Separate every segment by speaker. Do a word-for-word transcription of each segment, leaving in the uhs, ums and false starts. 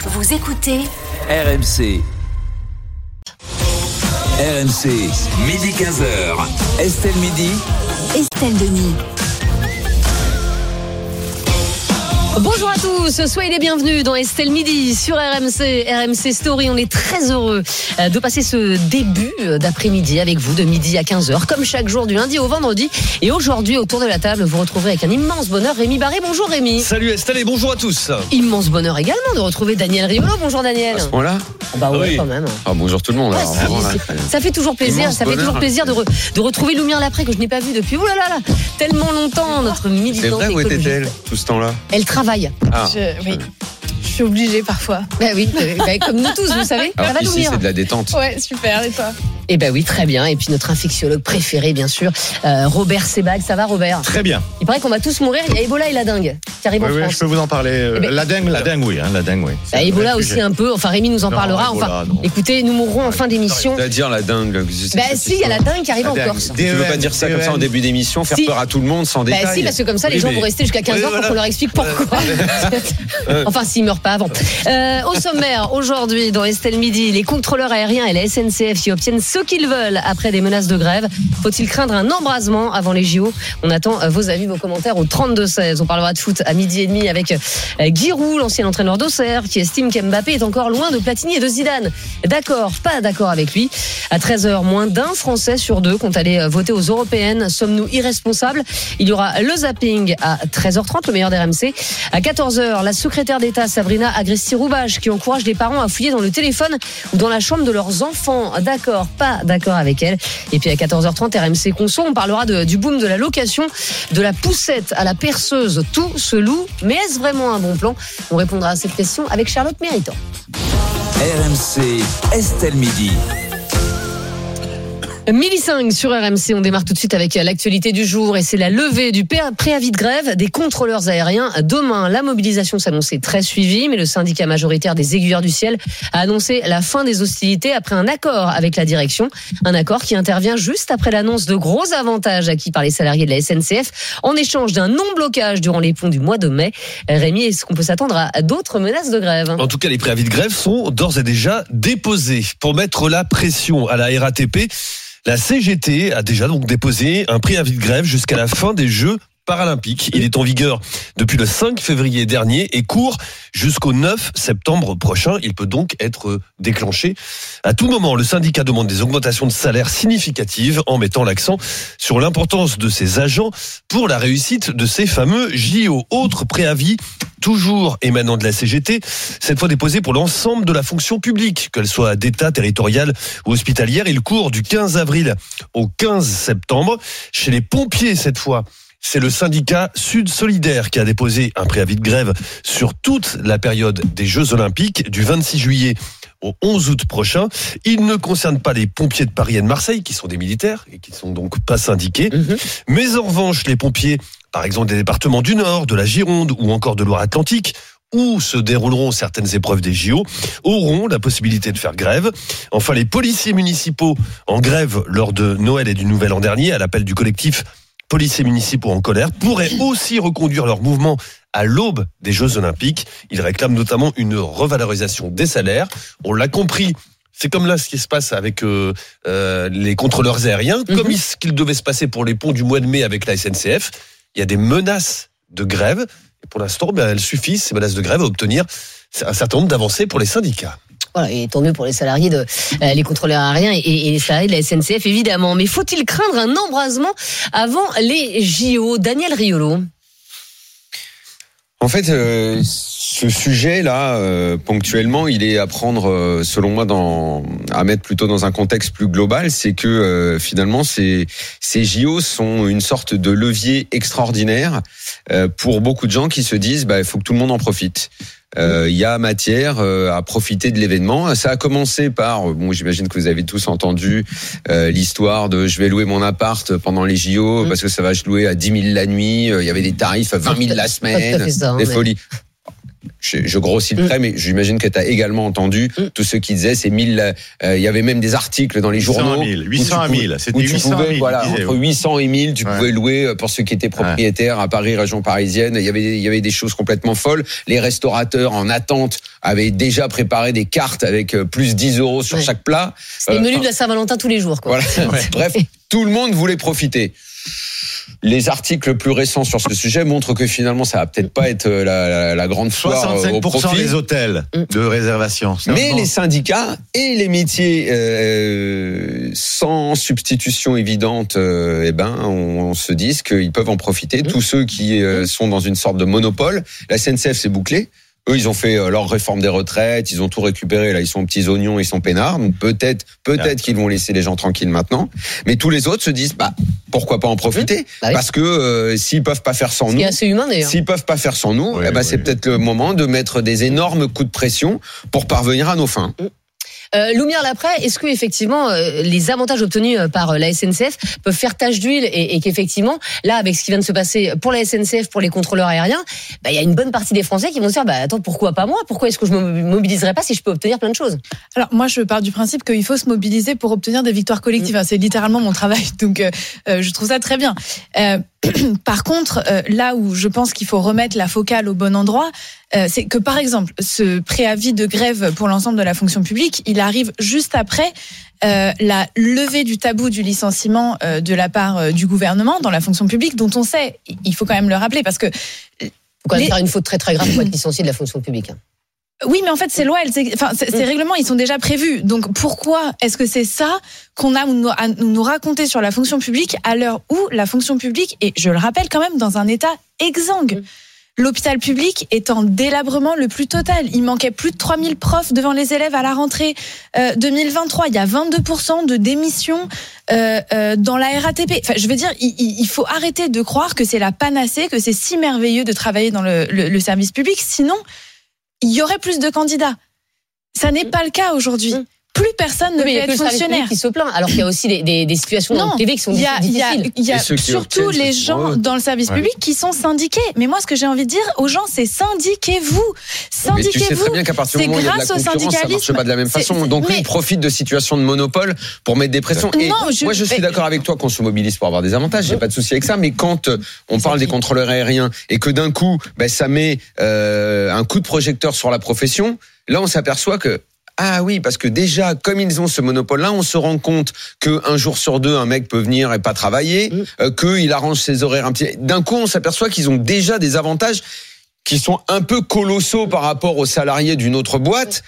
Speaker 1: Vous écoutez
Speaker 2: R M C. R M C, midi quinze heures. Estelle Midi.
Speaker 1: Estelle Denis.
Speaker 3: Bonjour à tous, soyez les bienvenus dans Estelle Midi sur R M C, R M C Story. On est très heureux de passer ce début d'après-midi avec vous de midi à quinze heures, comme chaque jour du lundi au vendredi. Et aujourd'hui, autour de la table, vous retrouverez avec un immense bonheur Rémi Barré. Bonjour Rémi.
Speaker 4: Salut Estelle et bonjour à tous.
Speaker 3: Immense bonheur également de retrouver Daniel Riolo. Bonjour Daniel.
Speaker 5: À ce point-là ?
Speaker 3: Bah ouais,
Speaker 4: oui.
Speaker 3: quand même.
Speaker 5: Ah, bonjour tout le monde.
Speaker 3: Ouais,
Speaker 5: alors,
Speaker 3: c'est,
Speaker 5: vraiment, là,
Speaker 3: c'est, ça fait toujours plaisir,
Speaker 5: Immense
Speaker 3: ça fait
Speaker 5: bonheur.
Speaker 3: toujours plaisir de, re, de retrouver Lumière Lapré que je n'ai pas vu depuis oulala, là, là, tellement longtemps, notre militante
Speaker 5: C'est vrai, où
Speaker 3: écologiste.
Speaker 5: était-elle tout ce temps-là ?
Speaker 3: Elle travaille.
Speaker 5: Ah,
Speaker 6: Je, oui, je suis obligée parfois.
Speaker 3: Bah oui, bah, comme nous tous, vous savez.
Speaker 5: alors
Speaker 3: ça va
Speaker 5: ici
Speaker 3: Lumière.
Speaker 5: c'est de la détente.
Speaker 6: Ouais, super, et toi ?
Speaker 3: Eh ben oui, très bien. Et puis notre infectiologue préféré, bien sûr, euh, Robert Sebag. Ça va, Robert ?
Speaker 4: Très bien.
Speaker 3: Il paraît qu'on va tous mourir. Il y a Ebola et la dengue qui arrivent
Speaker 7: Oui,
Speaker 3: en
Speaker 7: oui,
Speaker 3: France.
Speaker 7: je peux vous en parler. Euh,
Speaker 3: Eh ben-
Speaker 7: la dengue, la dengue, oui, hein, la dengue, oui. C'est
Speaker 3: Bah,
Speaker 7: un
Speaker 3: Ebola
Speaker 7: vrai
Speaker 3: aussi
Speaker 7: sujet.
Speaker 3: un peu. Enfin, Rémi nous en
Speaker 7: Non,
Speaker 3: parlera.
Speaker 7: Ebola,
Speaker 3: Enfin,
Speaker 7: non.
Speaker 3: écoutez, nous mourrons en fin d'émission.
Speaker 5: C'est-à-dire la dingue.
Speaker 3: Bah si, il y a la dengue qui arrive en Corse.
Speaker 5: Tu veux pas dire ça comme ça en début d'émission, faire
Speaker 3: Si.
Speaker 5: peur à tout le monde sans
Speaker 3: Bah
Speaker 5: détail.
Speaker 3: si, parce que comme ça, les
Speaker 5: Oui,
Speaker 3: gens
Speaker 5: mais-
Speaker 3: vont rester jusqu'à quinze heures
Speaker 5: Oui,
Speaker 3: pour
Speaker 5: voilà.
Speaker 3: qu'on leur explique pourquoi. Enfin, s'ils meurent pas avant. Euh, au sommaire, aujourd'hui, dans Estelle Midi, les contrôleurs aériens et la S N C F qui obtiennent ce qu'ils veulent après des menaces de grève. Faut-il craindre un embrasement avant les J O ? On attend vos avis, vos commentaires au trente-deux seize. On parlera de foot à midi et demi avec Giroud, l'ancien entraîneur d'Auxerre, qui estime qu'Mbappé est encore loin de Platini et de Zidane. D'accord, pas d'accord avec lui. À treize heures, moins d'un Français sur deux compte aller voter aux européennes. Sommes-nous irresponsables ? Il y aura le zapping à treize heures trente, le meilleur d'R M C. À quatorze heures, la secrétaire d'État Sabrina Agresti-Roubache qui encourage les parents à fouiller dans le téléphone ou dans la chambre de leurs enfants. D'accord, pas d'accord avec elle. Et puis à quatorze heures trente, R M C Conso, on parlera de, du boom de la location, de la poussette à la perceuse. Tout se loue, mais est-ce vraiment un bon plan ? On répondra à cette question avec Charlotte Méritant.
Speaker 2: R M C, Estelle Midi.
Speaker 3: midi cinq sur R M C, on démarre tout de suite avec l'actualité du jour et c'est la levée du préavis de grève des contrôleurs aériens. Demain, la mobilisation s'annonçait très suivie, mais le syndicat majoritaire des aiguilleurs du ciel a annoncé la fin des hostilités après un accord avec la direction. Un accord qui intervient juste après l'annonce de gros avantages acquis par les salariés de la S N C F en échange d'un non-blocage durant les ponts du mois de mai. Rémi, est-ce qu'on peut s'attendre à d'autres menaces de grève ?
Speaker 4: En tout cas, les préavis de grève sont d'ores et déjà déposés pour mettre la pression à la R A T P. La C G T a déjà donc déposé un préavis de grève jusqu'à la fin des Jeux paralympiques. Il est en vigueur depuis le cinq février dernier et court jusqu'au neuf septembre prochain. Il peut donc être déclenché à tout moment. Le syndicat demande des augmentations de salaire significatives en mettant l'accent sur l'importance de ces agents pour la réussite de ces fameux J O. Autre préavis, toujours émanant de la C G T, cette fois déposé pour l'ensemble de la fonction publique, qu'elle soit d'État, territoriale ou hospitalière. Il court du quinze avril au quinze septembre. Chez les pompiers, cette fois, c'est le syndicat Sud Solidaire qui a déposé un préavis de grève sur toute la période des Jeux Olympiques, du vingt-six juillet au onze août prochain. Il ne concerne pas les pompiers de Paris et de Marseille, qui sont des militaires et qui ne sont donc pas syndiqués. Mmh. Mais en revanche, les pompiers, par exemple des départements du Nord, de la Gironde ou encore de Loire-Atlantique, où se dérouleront certaines épreuves des J O, auront la possibilité de faire grève. Enfin, les policiers municipaux en grève lors de Noël et du Nouvel An dernier, à l'appel du collectif policiers municipaux en colère, pourraient aussi reconduire leur mouvement à l'aube des Jeux Olympiques. Ils réclament notamment une revalorisation des salaires. On l'a compris, c'est comme là ce qui se passe avec euh, euh, les contrôleurs aériens, mm-hmm. comme ce qu'il devait se passer pour les ponts du mois de mai avec la S N C F. Il y a des menaces de grève. Et pour l'instant, ben, elles suffisent, ces menaces de grève, à obtenir un certain nombre d'avancées pour les syndicats.
Speaker 3: Voilà, et tant mieux pour les salariés de euh, les contrôleurs aériens et, et les salariés de la S N C F évidemment. Mais faut-il craindre un embrasement avant les J O ? Daniel Riolo.
Speaker 5: En fait, euh, ce sujet-là, euh, ponctuellement, il est à prendre, euh, selon moi, dans, à mettre plutôt dans un contexte plus global. C'est que euh, finalement, ces, ces J O sont une sorte de levier extraordinaire euh, pour beaucoup de gens qui se disent, bah, il faut que tout le monde en profite. Il euh, y a matière euh, à profiter de l'événement. Ça a commencé par, bon, j'imagine que vous avez tous entendu euh, l'histoire de je vais louer mon appart pendant les J O mmh. parce que ça va se louer à dix mille la nuit. Il y avait des tarifs à vingt mille la semaine,
Speaker 3: ça,
Speaker 5: des
Speaker 3: mais...
Speaker 5: folies. je, je grossis le trait, mm. mais j'imagine que tu as également entendu mm. tous ceux qui disaient c'est mille. Il euh, y avait même des articles dans les journaux.
Speaker 7: huit cents à mille. C'était huit cents à mille.
Speaker 5: Voilà, disais, entre huit cents et mille, tu ouais. pouvais louer pour ceux qui étaient propriétaires ouais. à Paris, région parisienne. Il y avait, il y avait des choses complètement folles. Les restaurateurs en attente avaient déjà préparé des cartes avec plus dix euros sur ouais. chaque plat.
Speaker 3: C'est euh, les menus de la Saint-Valentin tous les jours, quoi.
Speaker 5: Voilà. Ouais. Bref, tout le monde voulait profiter. Les articles plus récents sur ce sujet montrent que finalement ça va peut-être pas être la, la, la grande foire
Speaker 7: soixante-cinq pour cent
Speaker 5: au profit.
Speaker 7: Des hôtels de réservation.
Speaker 5: Mais les syndicats et les métiers euh, sans substitution évidente, euh, eh ben on, on se dit qu'ils peuvent en profiter. Tous ceux qui euh, sont dans une sorte de monopole, la S N C F c'est bouclé. Eux, ils ont fait leur réforme des retraites, ils ont tout récupéré. Là, ils sont petits oignons, ils sont peinards. Donc peut-être, peut-être ouais. qu'ils vont laisser les gens tranquilles maintenant. Mais tous les autres se disent, bah pourquoi pas en profiter mmh. bah oui. Parce que euh, s'ils peuvent pas faire sans
Speaker 3: c'est
Speaker 5: nous,
Speaker 3: assez humain d'ailleurs.
Speaker 5: S'ils peuvent pas faire sans nous, oui, eh ben oui. c'est peut-être le moment de mettre des énormes coups de pression pour parvenir à nos fins. Mmh.
Speaker 3: Euh, Lumière l'après, est-ce que effectivement euh, les avantages obtenus par euh, la S N C F peuvent faire tache d'huile et, et qu'effectivement là avec ce qui vient de se passer pour la S N C F, pour les contrôleurs aériens, bah il y a une bonne partie des Français qui vont se dire bah attends pourquoi pas moi, pourquoi est-ce que je me mobiliserais pas si je peux obtenir plein de choses.
Speaker 6: Alors moi je pars du principe qu'il faut se mobiliser pour obtenir des victoires collectives. Mmh. C'est littéralement mon travail, donc euh, euh, je trouve ça très bien. Euh, Par contre, euh, là où je pense qu'il faut remettre la focale au bon endroit, euh, c'est que par exemple, ce préavis de grève pour l'ensemble de la fonction publique, il arrive juste après euh, la levée du tabou du licenciement euh, de la part euh, du gouvernement dans la fonction publique, dont on sait, il faut quand même le rappeler, parce que...
Speaker 3: Il faut quand même les... faire une faute très très grave pour être licencié de la fonction publique.
Speaker 6: Oui, mais en fait, ces lois, elles, enfin, ces, ces règlements, ils sont déjà prévus. Donc, pourquoi est-ce que c'est ça qu'on a à nous raconter sur la fonction publique à l'heure où la fonction publique est, je le rappelle quand même, dans un état exsangue. L'hôpital public est en délabrement le plus total. Il manquait plus de trois mille profs devant les élèves à la rentrée euh, deux mille vingt-trois. Il y a vingt-deux pour cent de démissions euh, euh, dans la R A T P. Enfin, je veux dire, il, il faut arrêter de croire que c'est la panacée, que c'est si merveilleux de travailler dans le, le, le service public. Sinon, il y aurait plus de candidats. Ça n'est pas le cas aujourd'hui. Mmh. Plus personne ne
Speaker 3: oui,
Speaker 6: peut être fonctionnaire.
Speaker 3: Qui se plaint, alors qu'il y a aussi des, des, des situations non, dans le privé qui sont
Speaker 6: y a,
Speaker 3: difficiles.
Speaker 6: Il y a, y a surtout les gens dans le service ouais. public qui sont syndiqués. Mais moi, ce que j'ai envie de dire aux gens, c'est syndiquez-vous. Syndiquez-vous.
Speaker 5: Mais tu sais très bien qu'à partir du moment où il y a de la concurrence, ça marche pas de la même façon. Donc mais... eux, ils profitent de situations de monopole pour mettre des pressions. Et non, je... moi, je suis d'accord avec toi qu'on se mobilise pour avoir des avantages. J'ai pas de souci avec ça. Mais quand on parle des contrôleurs aériens et que d'un coup, ben, ça met euh, un coup de projecteur sur la profession, là, on s'aperçoit que ah oui, parce que déjà, comme ils ont ce monopole-là, on se rend compte qu'un jour sur deux, un mec peut venir et pas travailler, mmh. euh, qu'il arrange ses horaires un petit... D'un coup, on s'aperçoit qu'ils ont déjà des avantages qui sont un peu colossaux par rapport aux salariés d'une autre boîte.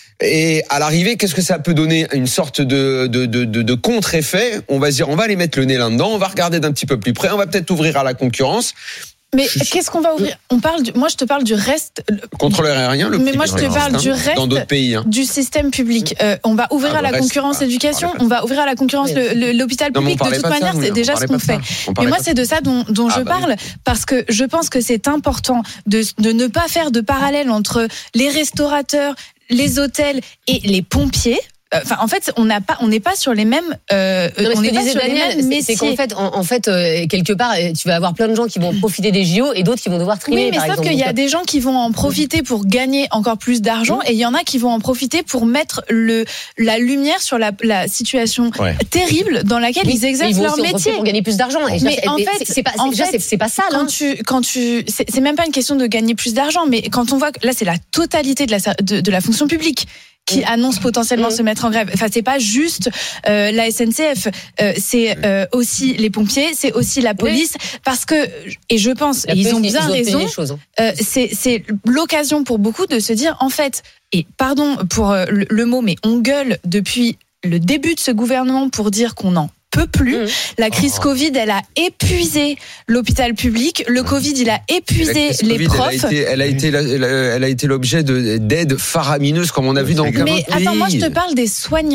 Speaker 5: Et à l'arrivée, qu'est-ce que ça peut donner? Une sorte de, de, de, de, de contre-effet. On va se dire, on va aller mettre le nez là-dedans, on va regarder d'un petit peu plus près, on va peut-être ouvrir à la concurrence.
Speaker 6: Mais qu'est-ce qu'on va ouvrir? On parle du, moi, je te parle du reste.
Speaker 5: Contrôleur aérien, le
Speaker 6: Mais moi, je te parle hein, du reste
Speaker 5: dans d'autres pays, hein.
Speaker 6: du système public. Euh, on va ouvrir ah, à la reste, concurrence l'éducation, on va ouvrir à la concurrence le, le, l'hôpital public. Non, de toute manière, ça, c'est déjà ce qu'on fait. Mais moi, c'est de ça dont, dont ah, je bah, parle, oui. parce que je pense que c'est important de, de ne pas faire de parallèle entre les restaurateurs, les hôtels et les pompiers. Enfin, en fait, on n'a pas, on n'est pas sur les mêmes, euh,
Speaker 3: non,
Speaker 6: on n'est pas sur
Speaker 3: Daniel,
Speaker 6: les mêmes métiers.
Speaker 3: C'est qu'en fait, en, en fait, euh, quelque part, tu vas avoir plein de gens qui vont profiter des J O et d'autres qui vont devoir trimer.
Speaker 6: Oui, mais
Speaker 3: par
Speaker 6: sauf
Speaker 3: exemple.
Speaker 6: qu'il y a des gens qui vont en profiter pour gagner encore plus d'argent, et il y en a qui vont en profiter pour mettre le la lumière sur la, la situation ouais. terrible dans laquelle oui, ils exercent ils vont leur métier
Speaker 3: pour gagner plus d'argent. Et
Speaker 6: mais en fait,
Speaker 3: c'est pas, en fait, c'est pas ça.
Speaker 6: Quand tu, quand tu, c'est, c'est même pas une question de gagner plus d'argent, mais quand on voit que là, c'est la totalité de la de, de la fonction publique qui annonce potentiellement mmh. se mettre en grève. Enfin, c'est pas juste euh, la S N C F, euh, c'est euh, aussi les pompiers, c'est aussi la police, oui. parce que et je pense, et ils ont bien ils ont raison. Choses, hein. euh, c'est c'est l'occasion pour beaucoup de se dire en fait, et pardon pour euh, le, le mot, mais on gueule depuis le début de ce gouvernement pour dire qu'on en peut plus. Mmh. La crise oh. Covid, elle a épuisé l'hôpital public. Le Covid, il a épuisé les
Speaker 5: COVID,
Speaker 6: profs.
Speaker 5: Elle a été, elle a été, elle a été l'objet de, d'aides faramineuses, comme on a vu dans aucun
Speaker 6: Mais
Speaker 5: pays.
Speaker 6: attends, moi, je te parle des soignants.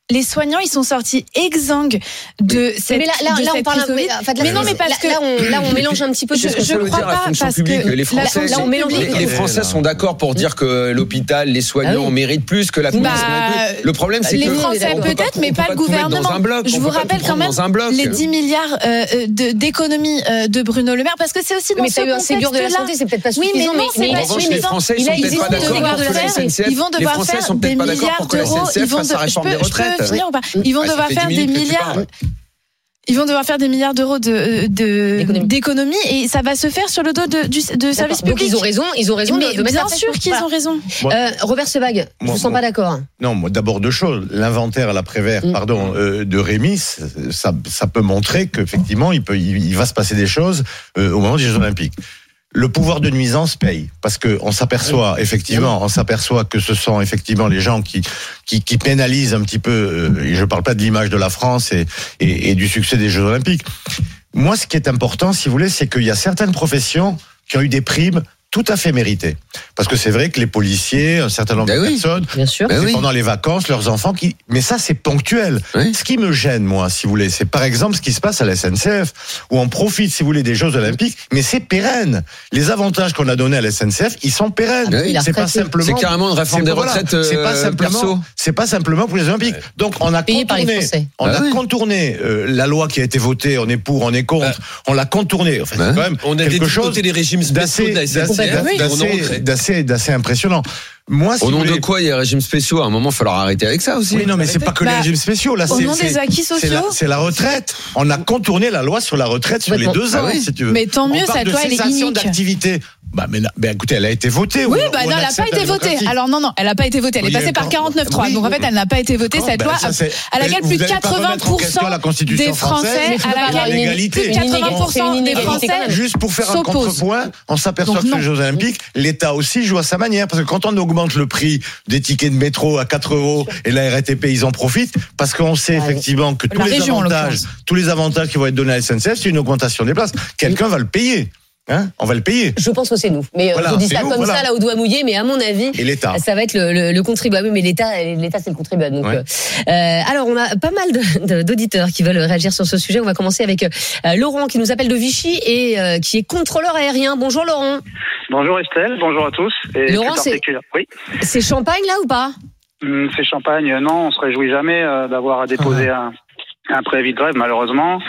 Speaker 6: les soignants, ils sont sortis exsangues de cette.
Speaker 3: Mais là, là,
Speaker 6: de
Speaker 3: là on
Speaker 6: cette
Speaker 3: parle.
Speaker 6: crise Covid.
Speaker 3: En fait, là,
Speaker 6: mais non, mais parce
Speaker 3: là,
Speaker 6: que
Speaker 3: là, on, là, on mélange un petit peu.
Speaker 5: C'est ce que ça
Speaker 6: je
Speaker 5: veut
Speaker 6: crois
Speaker 5: dire, la
Speaker 6: pas,
Speaker 5: fonction
Speaker 6: parce que
Speaker 5: publique. Les
Speaker 6: la
Speaker 5: Français,
Speaker 3: là, on mélange
Speaker 5: les, les Français sont d'accord pour dire que l'hôpital, les soignants
Speaker 3: Ah oui.
Speaker 5: méritent plus que la police.
Speaker 6: Bah,
Speaker 5: Le problème, c'est
Speaker 6: les
Speaker 5: que
Speaker 6: Français
Speaker 5: on peut
Speaker 6: peut-être,
Speaker 5: pas-
Speaker 6: mais
Speaker 5: on peut
Speaker 6: pas le
Speaker 5: tout mettre
Speaker 6: gouvernement.
Speaker 5: Dans un bloc.
Speaker 6: Je
Speaker 5: On
Speaker 6: vous
Speaker 5: peut pas
Speaker 6: rappelle
Speaker 5: tout
Speaker 6: quand
Speaker 5: prendre
Speaker 6: même
Speaker 5: dans un bloc.
Speaker 6: les dix milliards euh, de, d'économies euh, de Bruno Le Maire, parce que c'est aussi dans
Speaker 3: Mais
Speaker 6: ce
Speaker 3: t'as eu un Ségur de la
Speaker 6: contexte-là.
Speaker 3: santé, c'est peut-être pas
Speaker 6: Oui, mais
Speaker 3: suffisant.
Speaker 6: non, c'est
Speaker 3: mais
Speaker 6: pas
Speaker 5: En revanche,
Speaker 6: suffisant.
Speaker 5: les Français
Speaker 6: Il
Speaker 5: sont
Speaker 6: a-
Speaker 5: peut-être
Speaker 6: ils
Speaker 5: pas
Speaker 6: vont
Speaker 5: d'accord
Speaker 6: devoir
Speaker 5: pour que la
Speaker 6: faire-
Speaker 5: S N C F.
Speaker 6: Ils vont
Speaker 5: Les
Speaker 6: devoir
Speaker 5: Français
Speaker 6: faire
Speaker 5: sont
Speaker 6: des
Speaker 5: peut-être pas d'accord
Speaker 6: milliards
Speaker 5: pour que la
Speaker 6: d'euros.
Speaker 5: S N C F
Speaker 6: Ils vont
Speaker 5: fasse sa
Speaker 6: de- je
Speaker 5: réforme
Speaker 6: peux-
Speaker 5: des
Speaker 6: je peux-
Speaker 5: retraites.
Speaker 6: je peux finir ou pas
Speaker 3: Oui.
Speaker 6: Ils vont
Speaker 5: Ah, ça
Speaker 6: devoir
Speaker 5: fait
Speaker 6: faire
Speaker 5: dix
Speaker 6: des
Speaker 5: minutes que tu
Speaker 6: milliards.
Speaker 5: parles.
Speaker 6: Ils vont devoir faire des milliards d'euros de, de,
Speaker 3: D'économie.
Speaker 6: d'économie et ça va se faire sur le dos de, du, de service
Speaker 3: Donc
Speaker 6: public.
Speaker 3: ils ont raison, ils ont raison
Speaker 6: Mais
Speaker 3: de, de mettre
Speaker 6: bien
Speaker 3: la pression.
Speaker 6: sûr qu'ils
Speaker 3: Voilà.
Speaker 6: ont raison.
Speaker 3: Euh, Robert Sebag, je
Speaker 7: Moi,
Speaker 3: vous sens
Speaker 7: moi-
Speaker 3: pas d'accord.
Speaker 7: Non, moi, d'abord deux choses. L'inventaire à la Prévert,
Speaker 3: Mm.
Speaker 7: pardon, euh, de Rémi, ça, ça peut montrer qu'effectivement, il peut, il, il va se passer des choses euh, au moment des Jeux Olympiques. Le pouvoir de nuisance paye, parce que on s'aperçoit effectivement, on s'aperçoit que ce sont effectivement les gens qui qui, qui pénalisent un petit peu. Euh, et je parle pas de l'image de la France et, et, et du succès des Jeux Olympiques. Moi, ce qui est important, si vous voulez, c'est qu'il y a certaines professions qui ont eu des primes tout à fait méritées. Parce que c'est vrai que les policiers, un certain nombre
Speaker 5: Ben
Speaker 7: de
Speaker 5: oui.
Speaker 7: personnes,
Speaker 3: Bien sûr.
Speaker 5: Ben
Speaker 7: c'est
Speaker 5: oui.
Speaker 7: pendant les vacances, leurs enfants qui. Mais ça, c'est ponctuel.
Speaker 5: Oui.
Speaker 7: Ce qui me gêne, moi, si vous voulez, c'est par exemple ce qui se passe à la S N C F, où on profite, si vous voulez, des Jeux Olympiques, mais c'est pérenne. Les avantages qu'on a donnés à la S N C F, ils sont pérennes.
Speaker 5: Oui.
Speaker 7: C'est pas
Speaker 3: retraité.
Speaker 7: simplement.
Speaker 5: C'est carrément une réforme
Speaker 7: c'est-
Speaker 5: des
Speaker 7: voilà,
Speaker 5: retraites
Speaker 7: C'est pas
Speaker 5: euh,
Speaker 7: simplement.
Speaker 5: perso.
Speaker 7: C'est pas simplement pour les Olympiques. Donc on a
Speaker 3: Payé par les
Speaker 7: contourné.
Speaker 3: Français.
Speaker 7: On
Speaker 5: Bah
Speaker 7: a
Speaker 5: oui.
Speaker 7: contourné euh, la loi qui a été votée. On est pour, on est contre.
Speaker 4: Bah.
Speaker 7: On l'a contourné. Enfin,
Speaker 5: Bah.
Speaker 7: c'est quand même
Speaker 4: On a
Speaker 7: quelque chose
Speaker 4: détricoté les régimes spéciaux de la S N C F.
Speaker 7: d'assez,
Speaker 4: et on en
Speaker 7: d'assez,
Speaker 4: retrait.
Speaker 7: d'assez, d'assez impressionnant. Moi, si
Speaker 5: Au
Speaker 7: vous
Speaker 5: nom de
Speaker 7: voulez-
Speaker 5: quoi il y a un régime spéciaux? À un moment, il va falloir arrêter avec ça aussi.
Speaker 7: Oui, non, mais c'est pas que
Speaker 6: Bah,
Speaker 7: les régimes spéciaux. Là,
Speaker 6: au
Speaker 7: c'est,
Speaker 6: nom
Speaker 7: c'est-
Speaker 6: des acquis
Speaker 7: c'est
Speaker 6: sociaux.
Speaker 7: la, c'est la retraite. On a contourné la loi sur la retraite sur les
Speaker 3: Complètement.
Speaker 7: deux ans,
Speaker 5: Ah oui.
Speaker 7: si tu veux.
Speaker 6: Mais tant
Speaker 7: On
Speaker 6: mieux,
Speaker 7: parle
Speaker 6: cette
Speaker 7: de
Speaker 6: loi, elle est
Speaker 7: cessation
Speaker 6: inique.
Speaker 7: d'activité. Bah, mais, na- mais écoutez, elle a été votée.
Speaker 6: Oui,
Speaker 7: ou-
Speaker 6: bah
Speaker 7: ou on
Speaker 6: non, elle n'a
Speaker 7: accepte
Speaker 6: pas
Speaker 7: la
Speaker 6: été votée.
Speaker 7: démocratie.
Speaker 6: Alors non, non, elle n'a pas été votée. Elle
Speaker 7: Oui,
Speaker 6: est passée par
Speaker 7: d'accord.
Speaker 6: quarante-neuf trois.
Speaker 7: Oui.
Speaker 6: Donc en fait, elle n'a pas été votée,
Speaker 7: D'accord,
Speaker 6: cette
Speaker 7: ben,
Speaker 6: loi,
Speaker 7: ça, c'est-
Speaker 6: à laquelle
Speaker 7: vous
Speaker 6: plus de
Speaker 7: allez pas remettre en question la
Speaker 6: quatre-vingts pour cent
Speaker 7: Constitution
Speaker 6: des Français,
Speaker 7: française,
Speaker 6: à
Speaker 3: et
Speaker 6: laquelle
Speaker 7: l'égalité.
Speaker 6: plus de quatre-vingts pour cent
Speaker 3: Une
Speaker 6: des
Speaker 3: inégalité quand
Speaker 6: Français
Speaker 3: même.
Speaker 7: Juste pour faire un
Speaker 6: s'opposent.
Speaker 7: contrepoint, on s'aperçoit
Speaker 6: Donc
Speaker 7: que
Speaker 6: non.
Speaker 7: sur les Jeux Olympiques, l'État aussi joue à sa manière. Parce que quand on augmente le prix des tickets de métro à quatre euros et la R T P, ils en profitent parce qu'on sait
Speaker 3: Ah oui.
Speaker 7: effectivement que tous
Speaker 6: La
Speaker 7: les
Speaker 6: région, en
Speaker 7: avantages,
Speaker 6: l'occurrence.
Speaker 7: tous les avantages qui vont être donnés à la S N C F, c'est une augmentation des places. Quelqu'un va le payer. Hein, on va le payer.
Speaker 3: Je pense que c'est nous. Mais euh,
Speaker 7: Voilà,
Speaker 3: je dis
Speaker 7: c'est
Speaker 3: ça
Speaker 7: nous,
Speaker 3: comme
Speaker 7: voilà.
Speaker 3: ça, là, au doigt mouillé, mais à mon avis.
Speaker 7: Et l'État.
Speaker 3: Ça va être le, le, le contribuable. Oui, mais l'État, l'État, c'est le contribuable. Donc,
Speaker 7: Ouais.
Speaker 3: euh, euh, alors, on a pas mal de- de- d'auditeurs qui veulent réagir sur ce sujet. On va commencer avec euh, Laurent, qui nous appelle de Vichy et euh, qui est contrôleur aérien. Bonjour, Laurent.
Speaker 8: Bonjour Estelle, bonjour à tous. Et
Speaker 3: Laurent,
Speaker 8: plus
Speaker 3: c'est-
Speaker 8: particulier- Oui,
Speaker 3: C'est Champagne, là, ou pas?
Speaker 8: Hum, c'est Champagne. Non, on se réjouit jamais euh, d'avoir à déposer un, un préavis de grève, malheureusement.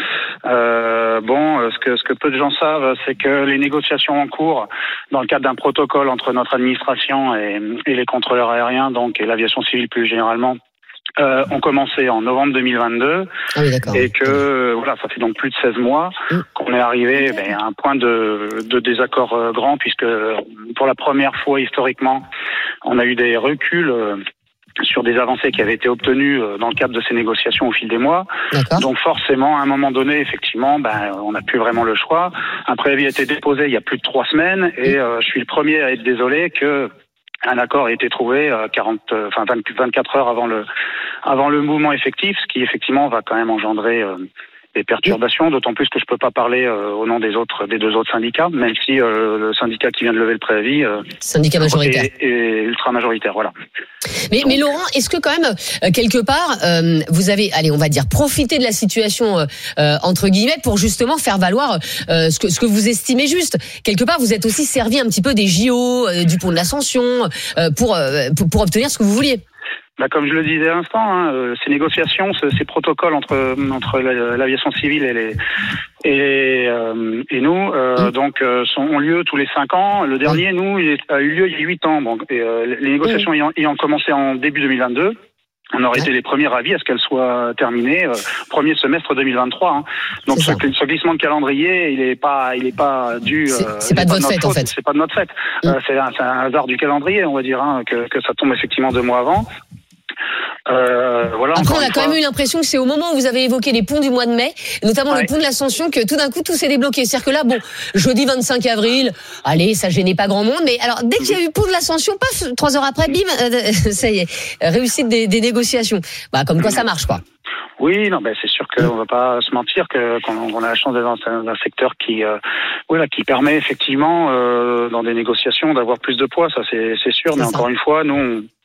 Speaker 8: Euh, bon, euh, ce que ce que peu de gens savent, c'est que les négociations en cours, dans le cadre d'un protocole entre notre administration et, et les contrôleurs aériens, donc et l'aviation civile plus généralement, euh, ont commencé en novembre deux mille vingt-deux.
Speaker 3: Ah oui, d'accord.
Speaker 8: Et que euh, voilà, ça fait donc plus de seize mois
Speaker 3: Mm.
Speaker 8: qu'on est arrivé ben, à un point de, de désaccord euh, grand, puisque euh, pour la première fois historiquement, on a eu des reculs euh, sur des avancées qui avaient été obtenues euh, dans le cadre de ces négociations au fil des mois.
Speaker 3: D'accord.
Speaker 8: Donc forcément, à un moment donné, effectivement, ben, on n'a plus vraiment le choix. Un préavis a été déposé il y a plus de trois semaines, et euh, je suis le premier à être désolé que un accord a été trouvé euh, quarante, euh, enfin vingt, vingt-quatre heures avant le avant le mouvement effectif, ce qui effectivement va quand même engendrer euh, des perturbations, d'autant plus que je peux pas parler euh, au nom des autres, des deux autres syndicats, même si euh, le syndicat qui vient de lever le préavis euh,
Speaker 3: Syndicat majoritaire.
Speaker 8: est, est ultra majoritaire, voilà.
Speaker 3: Mais, mais Laurent, est-ce que quand même, euh, quelque part, euh, vous avez, allez, on va dire, profité de la situation, euh, euh, entre guillemets, pour justement faire valoir euh, ce, que, ce que vous estimez juste. Quelque part, vous êtes aussi servi un petit peu des J O, euh, du pont de l'Ascension, euh, pour, euh, pour, pour obtenir ce que vous vouliez.
Speaker 8: Bah, comme je le disais à l'instant, hein, euh, ces négociations, ce, ces protocoles entre entre la- l'aviation civile et les et, euh, et nous, euh,
Speaker 3: Mm.
Speaker 8: donc euh, sont, ont lieu tous les cinq ans. Le dernier, nous, il est- a eu lieu il y a huit ans. Bon, et, euh, les négociations ayant, ayant commencé en début deux mille vingt-deux. On aurait
Speaker 3: Ouais.
Speaker 8: été les premiers ravis à ce qu'elles soient terminées euh, premier semestre deux mille vingt-trois. Hein. Donc
Speaker 3: C'est
Speaker 8: ce,
Speaker 3: ça.
Speaker 8: ce glissement de calendrier, il est pas, il est pas dû.
Speaker 3: C'est-
Speaker 8: euh,
Speaker 3: c'est
Speaker 8: il
Speaker 3: pas
Speaker 8: est
Speaker 3: de votre
Speaker 8: notre
Speaker 3: fait, en
Speaker 8: faute,
Speaker 3: fait.
Speaker 8: C'est pas de notre fait.
Speaker 3: Mm.
Speaker 8: Euh, c'est, un, c'est un hasard du calendrier, on va dire, hein, que, que ça tombe effectivement deux mois avant. Euh, voilà.
Speaker 3: Après,
Speaker 8: encore
Speaker 3: on a
Speaker 8: une
Speaker 3: quand
Speaker 8: fois.
Speaker 3: même eu l'impression que c'est au moment où vous avez évoqué les ponts du mois de mai, notamment
Speaker 8: Ouais.
Speaker 3: le pont de l'Ascension, que tout d'un coup, tout s'est débloqué. C'est-à-dire que là, bon, jeudi vingt-cinq avril, allez, ça gênait pas grand monde, mais alors, dès qu'il y a eu pont de l'Ascension, paf, trois heures après, bim, euh, ça y est, réussite des, des négociations. Bah, comme quoi ça marche, quoi.
Speaker 8: Oui, non, ben c'est sûr qu'on va pas se mentir que qu'on on a la chance d'être dans un, un secteur qui, euh, voilà, qui permet effectivement euh, dans des négociations d'avoir plus de poids, ça c'est c'est sûr.
Speaker 3: C'est
Speaker 8: Mais
Speaker 3: ça.
Speaker 8: encore une fois, nous, on,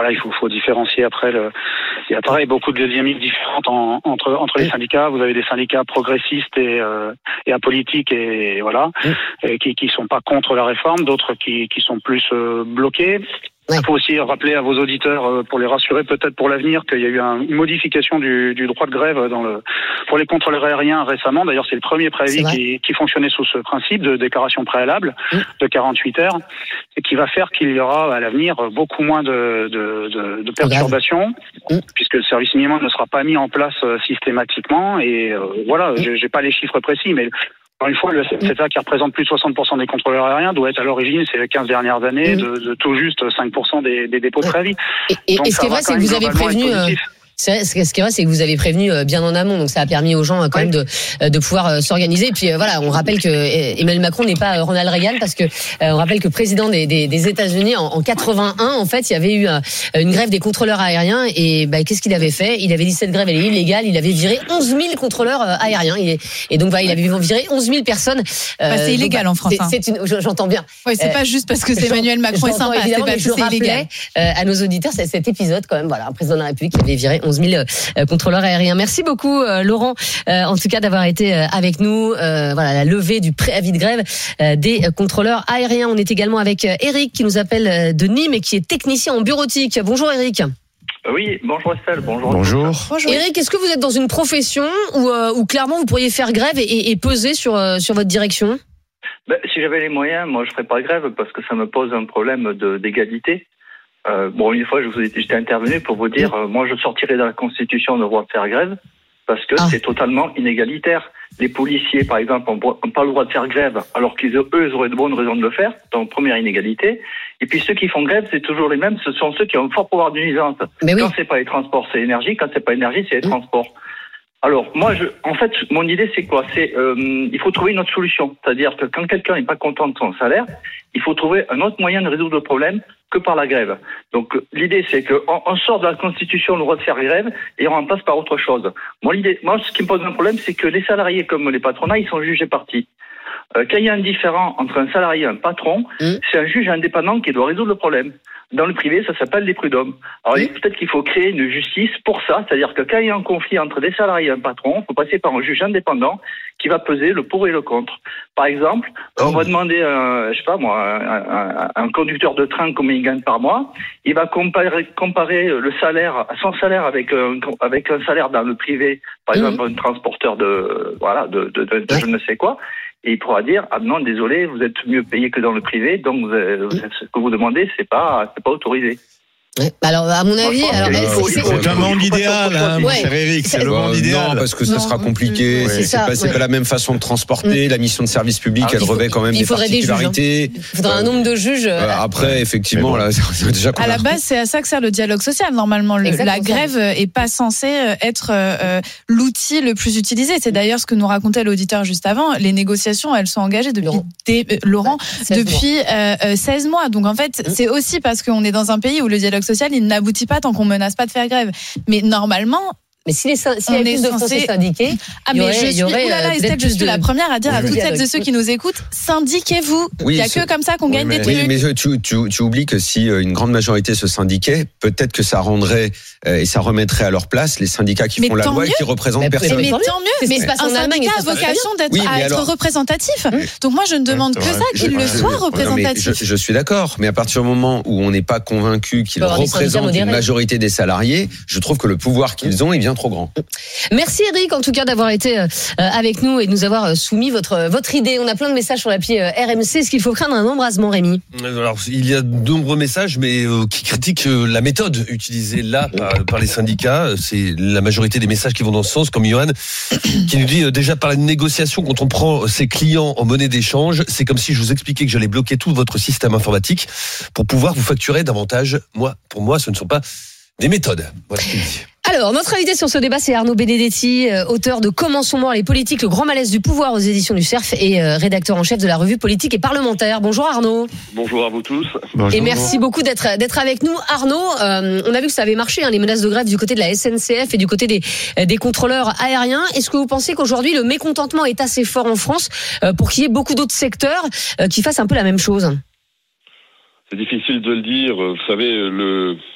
Speaker 8: voilà, il faut, faut différencier après. Le, il y a pareil beaucoup de dynamiques différentes en, entre entre les syndicats. Vous avez des syndicats progressistes et euh, et apolitiques et, et voilà, et qui qui sont pas contre la réforme, d'autres qui qui sont plus euh, bloqués. Il ouais. faut aussi rappeler à vos auditeurs, euh, pour les rassurer peut-être pour l'avenir, qu'il y a eu un, une modification du, du droit de grève dans le, pour les contrôleurs aériens récemment. D'ailleurs, c'est le premier préavis qui, qui fonctionnait sous ce principe de déclaration préalable mmh. de quarante-huit heures, et qui va faire qu'il y aura à l'avenir beaucoup moins de, de, de, de perturbations, mmh. puisque le service minimum ne sera pas mis en place euh, systématiquement. Et euh, voilà, mmh. j'ai, j'ai pas les chiffres précis, mais encore une fois, le C E T A, qui représente plus de soixante pour cent des contrôleurs aériens, doit être à l'origine, ces quinze dernières années, mmh. de, de tout juste cinq pour cent des, des dépôts de préavis.
Speaker 3: Et, et, et ce qui est vrai, c'est que vous avez prévenu... C'est vrai, ce qui est vrai, c'est que vous avez prévenu bien en amont, donc ça a permis aux gens quand oui. même de de pouvoir s'organiser. Et puis voilà, on rappelle que Emmanuel Macron n'est pas Ronald Reagan, parce que on rappelle que président des des, des États-Unis en, en quatre-vingt-un, en fait, il y avait eu une grève des contrôleurs aériens, et bah, qu'est-ce qu'il avait fait? Il avait dit cette grève elle est illégale. Il avait viré onze mille contrôleurs aériens, et, et donc voilà, il avait viré onze mille personnes.
Speaker 6: Bah, c'est illégal donc, en France.
Speaker 3: C'est, c'est une, j'entends bien.
Speaker 6: Ouais, c'est euh, pas juste parce que c'est Emmanuel Macron est sympa, c'est pas juste c'est illégal.
Speaker 3: Euh, à nos auditeurs, c'est cet épisode quand même. Voilà, un président de la République qui avait viré onze mille euh, contrôleur aérien. Merci beaucoup euh, Laurent, euh, en tout cas d'avoir été euh, avec nous. Euh, voilà, la levée du préavis de grève euh, des euh, contrôleurs aériens. On est également avec euh, Eric qui nous appelle euh, de Nîmes et qui est technicien en bureautique. Bonjour Eric.
Speaker 9: Oui, bonjour Estelle, bonjour.
Speaker 7: Bonjour.
Speaker 3: Bonjour. Eric, est-ce que vous êtes dans une profession où, euh, où clairement vous pourriez faire grève et, et, et peser sur, euh, sur votre direction?
Speaker 9: Ben, si j'avais les moyens, moi je ferais pas grève parce que ça me pose un problème de, d'égalité. Euh, bon, une fois, je vous ai, j'étais intervenu pour vous dire, euh, moi, je sortirais de la Constitution le droit de faire grève parce que ah. c'est totalement inégalitaire. Les policiers, par exemple, n'ont pas le droit de faire grève alors qu'ils, eux, ils auraient de bonnes raisons de le faire. Donc, première inégalité. Et puis, ceux qui font grève, c'est toujours les mêmes. Ce sont ceux qui ont un fort pouvoir de nuisance. Mais oui. Quand c'est pas les transports, c'est l'énergie. Quand c'est pas l'énergie, c'est les mmh. transports. Alors, moi, je, en fait, mon idée, c'est quoi? C'est, euh, il faut trouver une autre solution. C'est-à-dire que quand quelqu'un n'est pas content de son salaire, il faut trouver un autre moyen de résoudre le problème que par la grève. Donc, l'idée, c'est qu'on on sort de la Constitution le droit de faire grève et on remplace par autre chose. Moi, l'idée, moi, ce qui me pose un problème, c'est que les salariés, comme les patronats, ils sont jugés partis. Euh, quand il y a un différend entre un salarié et un patron, mmh. c'est un juge indépendant qui doit résoudre le problème. Dans le privé, ça s'appelle les prud'hommes. Alors, mmh. peut-être qu'il faut créer une justice pour ça, c'est-à-dire que quand il y a un conflit entre des salariés et un patron, il faut passer par un juge indépendant qui va peser le pour et le contre. Par exemple, mmh. on va demander, un, je sais pas moi, un, un, un conducteur de train combien il gagne par mois. Il va comparer, comparer le salaire, son salaire avec un, avec un salaire dans le privé, par mmh. exemple un transporteur de, voilà, de, de, de, de je ne sais quoi. Et il pourra dire, ah non, désolé, vous êtes mieux payé que dans le privé, donc vous avez, ce que vous demandez, c'est pas, c'est pas autorisé.
Speaker 3: Ouais. Alors, à mon avis, alors,
Speaker 7: c'est, c'est, c'est un monde idéal, hein, mon cher Eric, c'est, c'est le monde idéal.
Speaker 5: Non, parce que ça sera compliqué. C'est, c'est, pas, c'est ouais. pas la même façon de transporter. Mmh. La mission de service public, alors, elle revêt quand même des particularités.
Speaker 3: Des juges, hein. Il faudra un nombre de juges.
Speaker 5: Euh, après, effectivement, bon. là, c'est déjà.
Speaker 6: À la base, c'est à ça que sert le dialogue social. Normalement, le, la grève est pas censée être euh, l'outil le plus utilisé. C'est d'ailleurs ce que nous racontait l'auditeur juste avant. Les négociations, elles sont engagées depuis Laurent, des, euh, Laurent depuis euh, seize mois. Donc en fait, c'est aussi parce qu'on est dans un pays où le dialogue social, il n'aboutit pas tant qu'on menace pas de faire grève. Mais normalement,
Speaker 3: mais si les si on est de censé syndiquer,
Speaker 6: ah mais je suis, oulala, Estelle, je suis la première à dire à toutes celles et ceux qui nous écoutent, syndiquez-vous. Oui, il y a que comme ça qu'on oui, gagne
Speaker 5: mais,
Speaker 6: des trucs.
Speaker 5: Oui, mais tu, tu, tu oublies que si une grande majorité se syndiquait, peut-être que ça rendrait euh, et ça remettrait à leur place les syndicats qui mais font la loi mieux. Et qui représentent mais, personne.
Speaker 6: Mais, mais tant mieux. Mais un syndicat a vocation d'être oui, à être alors, représentatif. Hum. Donc moi, je ne demande que ça, qu'il le soit représentatif.
Speaker 5: Je suis d'accord, mais à partir du moment où on n'est pas convaincu qu'ils représentent une majorité des salariés, je trouve que le pouvoir qu'ils ont est bien trop grand.
Speaker 3: Merci Eric, en tout cas d'avoir été euh, avec nous et de nous avoir soumis votre votre idée. On a plein de messages sur l'appli euh, R M C. Est-ce qu'il faut craindre un embrasement, Rémi?
Speaker 4: Alors il y a de nombreux messages, mais euh, qui critiquent euh, la méthode utilisée là par, par les syndicats. C'est la majorité des messages qui vont dans ce sens, comme Johan, qui nous dit euh, déjà par la négociation, quand on prend ses clients en monnaie d'échange, c'est comme si je vous expliquais que j'allais bloquer tout votre système informatique pour pouvoir vous facturer davantage. Moi, pour moi, ce ne sont pas des méthodes. Voilà ce qu'il dit.
Speaker 3: Alors, notre invité sur ce débat, c'est Arnaud Benedetti, euh, auteur de Comment sont morts les politiques, le grand malaise du pouvoir aux éditions du Cerf et euh, rédacteur en chef de la revue Politique et Parlementaire. Bonjour Arnaud.
Speaker 10: Bonjour à vous tous.
Speaker 3: Bonjour. Et merci beaucoup d'être d'être avec nous. Arnaud, euh, on a vu que ça avait marché, hein, les menaces de grève du côté de la S N C F et du côté des, des contrôleurs aériens. Est-ce que vous pensez qu'aujourd'hui, le mécontentement est assez fort en France euh, pour qu'il y ait beaucoup d'autres secteurs euh, qui fassent un peu la même chose?
Speaker 10: C'est difficile de le dire. Vous savez, le...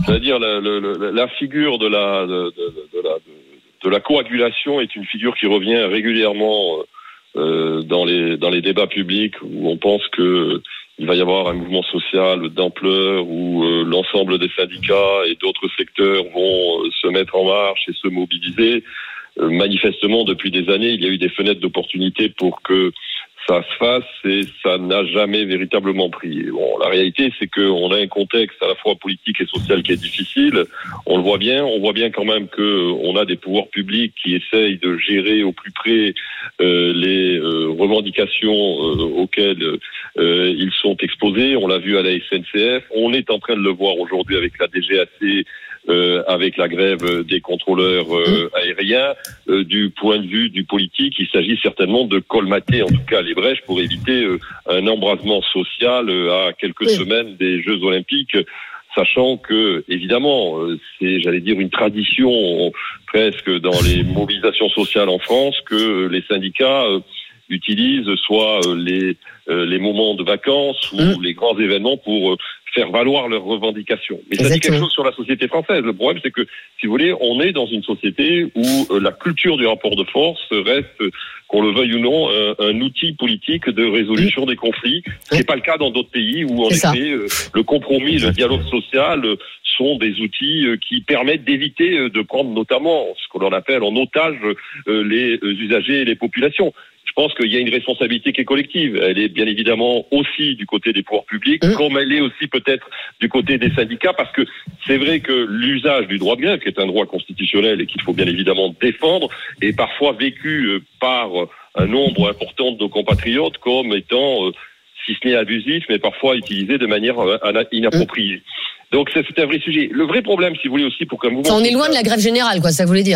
Speaker 10: C'est-à-dire la, la, la figure de la, de, de, de, la, de la coagulation est une figure qui revient régulièrement euh, dans, les, dans les débats publics où on pense que il va y avoir un mouvement social d'ampleur où euh, l'ensemble des syndicats et d'autres secteurs vont euh, se mettre en marche et se mobiliser. Euh, manifestement, depuis des années, il y a eu des fenêtres d'opportunité pour que ça se fasse et ça n'a jamais véritablement pris. Bon, la réalité, c'est qu'on a un contexte à la fois politique et social qui est difficile. On le voit bien. On voit bien quand même qu'on a des pouvoirs publics qui essayent de gérer au plus près euh, les euh, revendications euh, auxquelles euh, ils sont exposés. On l'a vu à la S N C F. On est en train de le voir aujourd'hui avec la D G A C. Euh, avec la grève des contrôleurs euh, aériens, euh, du point de vue du politique, il s'agit certainement de colmater en tout cas les brèches pour éviter euh, un embrasement social euh, à quelques oui. semaines des Jeux Olympiques, sachant que évidemment euh, c'est, j'allais dire, une tradition euh, presque dans les mobilisations sociales en France que euh, les syndicats euh, utilisent soit euh, les euh, les moments de vacances ou mmh. les grands événements pour euh, faire valoir leurs revendications. Mais Exactement. Ça dit quelque chose sur la société française. Le problème, c'est que, si vous voulez, on est dans une société où euh, la culture du rapport de force reste, euh, qu'on le veuille ou non, un, un outil politique de résolution mmh. des conflits. Ce n'est pas le cas dans d'autres pays où, en c'est effet, euh, le compromis, le dialogue social euh, sont des outils euh, qui permettent d'éviter euh, de prendre notamment ce que l'on appelle en otage euh, les euh, usagers et les populations. Je pense qu'il y a une responsabilité qui est collective. Elle est bien évidemment aussi du côté des pouvoirs publics, mmh. comme elle est aussi peut-être du côté des syndicats, parce que c'est vrai que l'usage du droit de grève, qui est un droit constitutionnel et qu'il faut bien évidemment défendre, est parfois vécu par un nombre important de nos compatriotes comme étant, si ce n'est abusif, mais parfois utilisé de manière inappropriée. Mmh. Donc c'est, c'est un vrai sujet. Le vrai problème, si vous voulez aussi, pour qu'un mouvement...
Speaker 3: Ça, on est loin de la grève générale, quoi, ça voulait dire.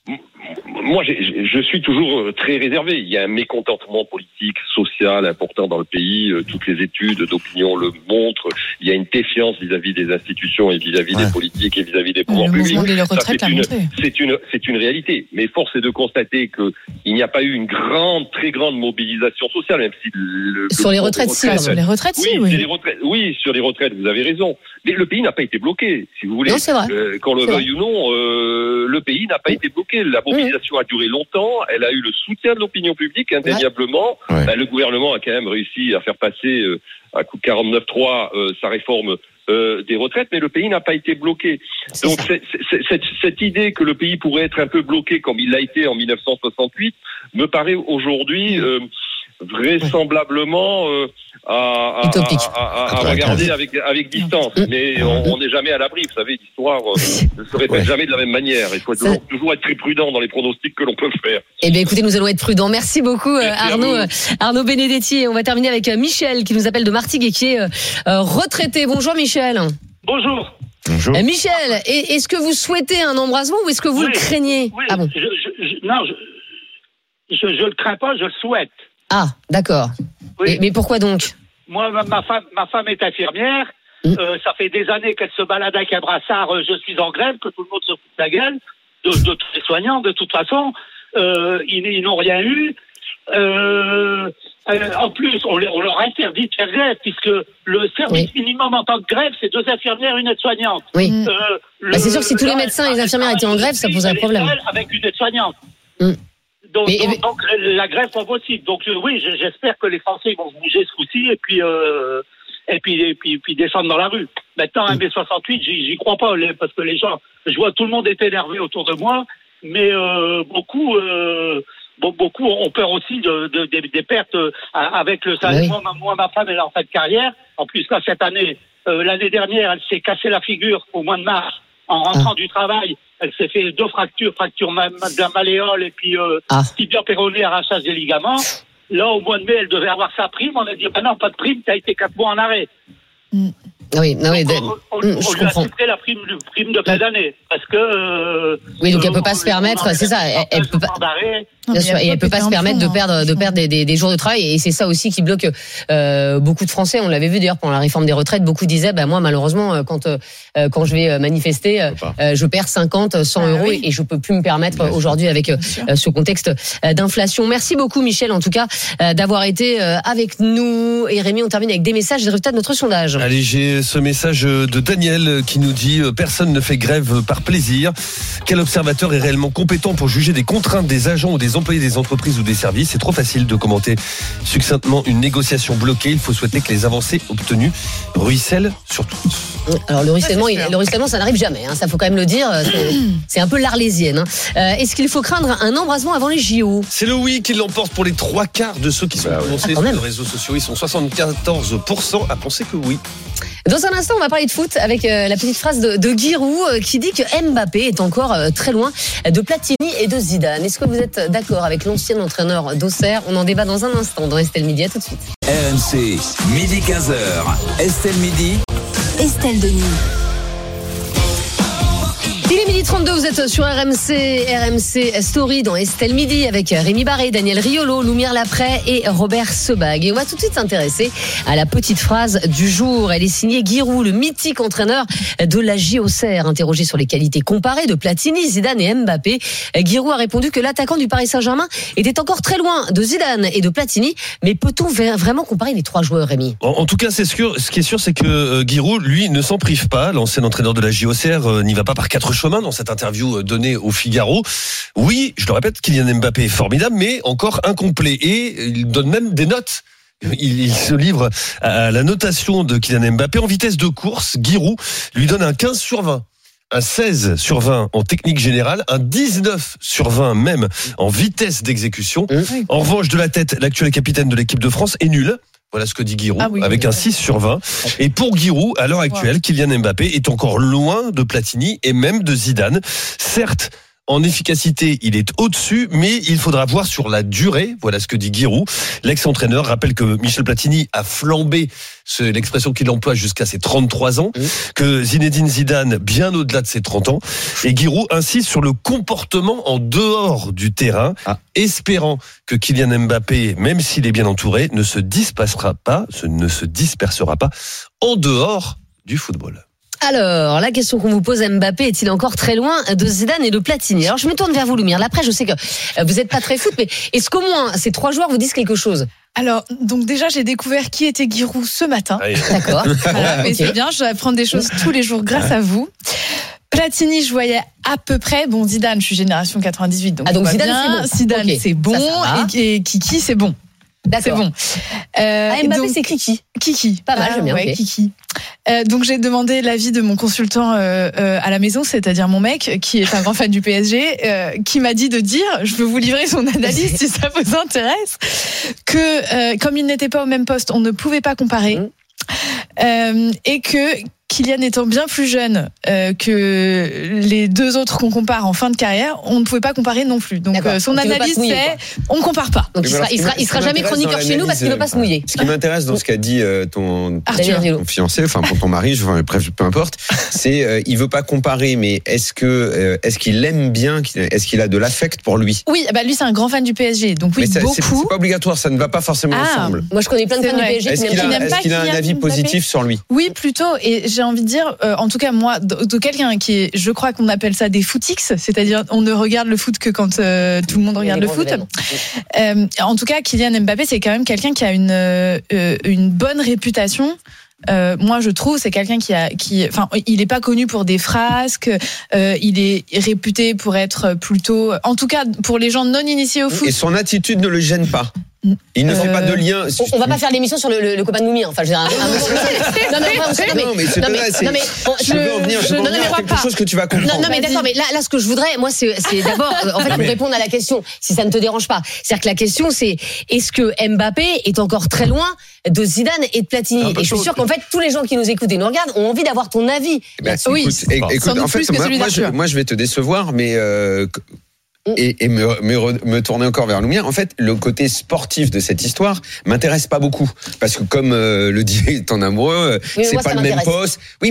Speaker 10: Moi, j'ai, je suis toujours très réservé. Il y a un mécontentement politique, social important dans le pays. Toutes les études d'opinion le montrent. Il y a une défiance vis-à-vis des institutions et vis-à-vis ouais. des politiques et vis-à-vis des pouvoirs
Speaker 6: le
Speaker 10: publics.
Speaker 6: Des retraites
Speaker 10: Ça, c'est, une, c'est, une, c'est une réalité. Mais force est de constater qu'il n'y a pas eu une grande, très grande mobilisation sociale, même si le,
Speaker 3: sur,
Speaker 10: le
Speaker 3: les retraites, si,
Speaker 6: sur les retraites,
Speaker 10: oui,
Speaker 6: si, oui.
Speaker 10: Les retraites, oui, sur les retraites, vous avez raison. Mais le pays n'a pas été bloqué, si vous voulez.
Speaker 3: Non, c'est vrai.
Speaker 10: Euh, qu'on le
Speaker 3: c'est
Speaker 10: veuille
Speaker 3: vrai.
Speaker 10: ou non, euh, le pays n'a pas été bloqué. La mobilisation a duré longtemps. Elle a eu le soutien de l'opinion publique, indéniablement. Ouais. Ben, le gouvernement a quand même réussi à faire passer, euh, à coup de quarante-neuf trois, euh, sa réforme euh, des retraites, mais le pays n'a pas été bloqué. C'est Donc c'est, c'est, cette, cette idée que le pays pourrait être un peu bloqué comme il l'a été en dix-neuf cent soixante-huit me paraît aujourd'hui euh, vraisemblablement euh, à, à, à, à, à regarder avec, avec distance. Mais on n'est jamais à l'abri. Vous savez, l'histoire euh, ne se répète ouais. jamais de la même manière. Il faut toujours, toujours être très prudent dans les pronostics que l'on peut faire.
Speaker 3: Eh bien, écoutez, nous allons être prudents. Merci beaucoup, Merci Arnaud, Arnaud Benedetti. Et on va terminer avec Michel, qui nous appelle de Martigues et qui est euh, retraité. Bonjour, Michel.
Speaker 11: Bonjour.
Speaker 7: Bonjour.
Speaker 3: Euh, Michel, est-ce que vous souhaitez un embrasement ou est-ce que vous
Speaker 11: oui,
Speaker 3: le craignez?
Speaker 11: Oui,
Speaker 3: ah bon.
Speaker 11: je, je, je, non, je, je, je le crains pas, je le souhaite.
Speaker 3: Ah, d'accord.
Speaker 11: Oui.
Speaker 3: Mais, mais pourquoi donc?
Speaker 11: Moi, ma, ma, femme, ma femme est infirmière. Mmh. Euh, ça fait des années qu'elle se balade avec un brassard. Euh, je suis en grève, que tout le monde se fout de la gueule. De, de tous les soignants, de toute façon. Euh, ils, ils n'ont rien eu. Euh, euh, en plus, on, on leur interdit de faire grève, puisque le service oui. minimum en tant que grève, c'est deux infirmières, une aide-soignante.
Speaker 3: Oui. Euh, le, bah c'est sûr que si tous les médecins et les infirmières étaient en grève, ça poserait un problème.
Speaker 11: Avec une aide-soignante.
Speaker 3: Mmh.
Speaker 11: Donc,
Speaker 3: mais,
Speaker 11: donc,
Speaker 3: mais...
Speaker 11: donc, la grève pas possible. Donc euh, oui, j'espère que les Français vont se bouger ce coup-ci et puis euh, et puis et puis, et puis descendre dans la rue. Maintenant, un mai soixante-huit, j'y, j'y crois pas parce que les gens, je vois tout le monde est énervé autour de moi, mais euh, beaucoup euh, beaucoup ont peur aussi de, de, de des pertes avec le salaire. Oui. Moi, moi, ma femme, elle est en fin de carrière. En plus là, cette année, euh, l'année dernière, elle s'est cassé la figure au mois de mars en rentrant ah. du travail. Elle s'est fait deux fractures, fracture de la malléole et puis euh, ah. tibia péroné, arrachage des ligaments. Là, au mois de mai, elle devait avoir sa prime. On a dit, ben non, pas de prime, t'as été quatre mois en arrêt.
Speaker 3: Mm. Oui, non, oui,
Speaker 11: donc, on, on,
Speaker 3: mm,
Speaker 11: on
Speaker 3: je
Speaker 11: lui a
Speaker 3: comprends.
Speaker 11: cité la prime, prime de fin d'année. Parce que... Euh,
Speaker 3: oui, donc
Speaker 11: euh,
Speaker 3: elle peut pas se permettre, c'est ça, elle, elle peut pas... Bien sûr, et elle peut pas se permettre de perdre, de perdre des, des, des jours de travail, et c'est ça aussi qui bloque euh, beaucoup de Français. On l'avait vu d'ailleurs pendant la réforme des retraites. Beaucoup disaient, bah moi malheureusement, quand euh, quand je vais manifester, euh, je perds cinquante, cent ah, euros oui. et je peux plus me permettre Bien aujourd'hui sûr. avec euh, ce contexte d'inflation. Merci beaucoup Michel, en tout cas, euh, d'avoir été euh, avec nous. Et Rémi, on termine avec des messages, des résultats de notre sondage.
Speaker 4: Allez, j'ai et ce message de Daniel qui nous dit « Personne ne fait grève par plaisir. Quel observateur est réellement compétent pour juger des contraintes des agents ou des employés des entreprises ou des services ? C'est trop facile de commenter succinctement une négociation bloquée. Il faut souhaiter que les avancées obtenues ruissellent sur toutes. »
Speaker 3: Alors le ruissellement, il, le ruissellement, ça n'arrive jamais. Hein, ça faut quand même le dire. C'est, c'est un peu l'Arlésienne. Hein. Euh, est-ce qu'il faut craindre un embrasement avant les J O ?
Speaker 4: C'est le oui qui l'emporte pour les trois quarts de ceux qui sont
Speaker 5: bah
Speaker 4: prononcés
Speaker 3: ah,
Speaker 4: sur
Speaker 3: même.
Speaker 4: les réseaux sociaux. Ils sont soixante-quatorze pour cent à penser que oui.
Speaker 3: Dans un instant, on va parler de foot avec euh, la petite phrase de, de Giroud euh, qui dit que Mbappé est encore euh, très loin de Platini et de Zidane. Est-ce que vous êtes d'accord avec l'ancien entraîneur d'Auxerre ? On en débat dans un instant dans Estelle Midi. À tout de suite.
Speaker 2: R M C, midi quinze heures. Estelle Midi.
Speaker 1: Estelle Denis.
Speaker 3: Il est midi trente-deux, vous êtes sur R M C, R M C Story dans Estelle Midi avec Rémi Barré, Daniel Riolo, Loumière Laprès et Robert Sebag. Et on va tout de suite s'intéresser à la petite phrase du jour. Elle est signée Giroud, le mythique entraîneur de la J O C R. Interrogé sur les qualités comparées de Platini, Zidane et Mbappé, Giroud a répondu que l'attaquant du Paris Saint-Germain était encore très loin de Zidane et de Platini. Mais peut-on vraiment comparer les trois joueurs, Rémi ?
Speaker 4: En, en tout cas, c'est sûr, ce qui est sûr, c'est que euh, Giroud, lui, ne s'en prive pas. L'ancien entraîneur de la J O C R euh, n'y va pas par quatre chemins dans cette interview donnée au Figaro. Oui, je le répète, Kylian Mbappé est formidable, mais encore incomplet. Et il donne même des notes. Il, il se livre à la notation de Kylian Mbappé en vitesse de course. Giroud lui donne un quinze sur vingt. Un seize sur vingt en technique générale, un dix-neuf sur vingt même en vitesse d'exécution. En revanche, de la tête, l'actuel capitaine de l'équipe de France est nul. Voilà ce que dit Giroud,
Speaker 6: ah oui,
Speaker 4: avec
Speaker 6: oui,
Speaker 4: un
Speaker 6: oui.
Speaker 4: six sur vingt. Et pour Giroud, à l'heure actuelle, Kylian Mbappé est encore loin de Platini et même de Zidane. Certes, en efficacité, il est au-dessus, mais il faudra voir sur la durée. Voilà ce que dit Giroud. L'ex-entraîneur rappelle que Michel Platini a flambé, c'est l'expression qu'il emploie, jusqu'à ses trente-trois ans, mmh. que Zinedine Zidane, bien au-delà de ses trente ans. Et Giroud insiste sur le comportement en dehors du terrain, ah. espérant que Kylian Mbappé, même s'il est bien entouré, ne se dispersera pas, ne se dispersera pas en dehors du football.
Speaker 3: Alors, la question qu'on vous pose, Mbappé est-il encore très loin de Zidane et de Platini ? Alors, je me tourne vers vous, Loumière. Après, je sais que vous n'êtes pas très foot, mais est-ce qu'au moins ces trois joueurs vous disent quelque chose ?
Speaker 6: Alors, donc déjà, j'ai découvert qui était Giroud ce matin.
Speaker 4: Allez.
Speaker 3: D'accord.
Speaker 6: Voilà, mais
Speaker 3: okay.
Speaker 6: c'est bien, je dois apprendre des choses tous les jours grâce à vous. Platini, je voyais à peu près. Bon, Zidane, je suis génération quatre-vingt-dix-huit, donc,
Speaker 3: ah, donc Zidane,
Speaker 6: bien.
Speaker 3: c'est bon.
Speaker 6: Zidane,
Speaker 3: okay.
Speaker 6: c'est bon.
Speaker 3: Ça, ça
Speaker 6: et, et Kiki, c'est bon.
Speaker 3: D'accord.
Speaker 6: C'est bon.
Speaker 3: Euh, ah, Mbappé, donc, c'est Kiki.
Speaker 6: Kiki.
Speaker 3: Pas mal,
Speaker 6: ah,
Speaker 3: j'aime bien.
Speaker 6: Ouais,
Speaker 3: okay.
Speaker 6: Kiki. Euh, donc j'ai demandé l'avis de mon consultant euh, euh, à la maison, c'est-à-dire mon mec, qui est un grand fan du P S G, euh, qui m'a dit de dire, je peux vous livrer son analyse si ça vous intéresse, que euh, comme il n'était pas au même poste, on ne pouvait pas comparer, mmh. euh, et que Kylian étant bien plus jeune euh, que les deux autres qu'on compare en fin de carrière, on ne pouvait pas comparer non plus. Donc euh, son
Speaker 3: Donc,
Speaker 6: analyse
Speaker 3: mouiller,
Speaker 6: c'est,
Speaker 3: quoi.
Speaker 6: on compare pas.
Speaker 3: Donc il sera, il sera, il sera jamais chroniqueur chez nous parce qu'il ne veut pas se mouiller.
Speaker 5: Ce qui m'intéresse dans ce qu'a dit euh, ton,
Speaker 6: Arthur.
Speaker 5: ton fiancé, enfin pour ton mari, enfin, bref, peu importe, c'est euh, il veut pas comparer, mais est-ce que euh, est-ce qu'il aime bien, est-ce qu'il a de l'affect pour lui ?
Speaker 6: Oui, bah lui c'est un grand fan du P S G, donc oui,
Speaker 5: mais ça,
Speaker 6: beaucoup.
Speaker 5: C'est, c'est pas obligatoire, ça ne va pas forcément
Speaker 6: ah,
Speaker 5: ensemble.
Speaker 3: Moi je connais plein de
Speaker 6: c'est
Speaker 3: fans
Speaker 6: vrai.
Speaker 3: du P S G
Speaker 5: est-ce
Speaker 3: qui,
Speaker 5: qu'il a,
Speaker 3: n'aiment
Speaker 5: est-ce qu'il a un avis positif sur lui ?
Speaker 6: Oui, plutôt. Et j'ai envie de dire, euh, en tout cas moi, de, de quelqu'un qui est, je crois qu'on appelle ça des footix, c'est-à-dire on ne regarde le foot que quand euh, tout le monde regarde le foot. Euh, en tout cas, Kylian Mbappé, c'est quand même quelqu'un qui a une euh, une bonne réputation. Euh, moi, je trouve, c'est quelqu'un qui a, qui, enfin, il est pas connu pour des frasques. Euh, il est réputé pour être plutôt, en tout cas, pour les gens non initiés au foot.
Speaker 5: Et son attitude ne le gêne pas. Il ne euh... fait pas de lien.
Speaker 3: On, on va pas faire l'émission sur le, le, le copain de Loumière. Enfin, je veux dire, un, un monsieur. Non, mais, non, mais,
Speaker 5: non, mais c'est
Speaker 3: non, mais,
Speaker 5: c'est,
Speaker 3: non, mais
Speaker 5: je veux en venir, je veux en venir à quelque
Speaker 3: pas.
Speaker 5: chose que tu vas comprendre.
Speaker 3: Non, non mais d'accord, mais là, là, ce que je voudrais, moi, c'est, c'est d'abord, en fait,
Speaker 5: non, mais...
Speaker 3: pour répondre à la question, si ça ne te dérange pas. C'est-à-dire que la question, c'est, est-ce que Mbappé est encore très loin de Zidane et de Platini? Et je suis sûr qu'en fait, tous les gens qui nous écoutent et nous regardent ont envie d'avoir ton avis.
Speaker 5: Ben, oui, écoute, écoute en fait, moi, moi, je, moi, je vais te décevoir, mais, euh, Et, et me, me, me tourner encore vers Loumière. En fait, le côté sportif de cette histoire m'intéresse pas beaucoup. Parce que comme euh, le dit ton amoureux, oui, c'est moi, pas le même poste. Oui, mais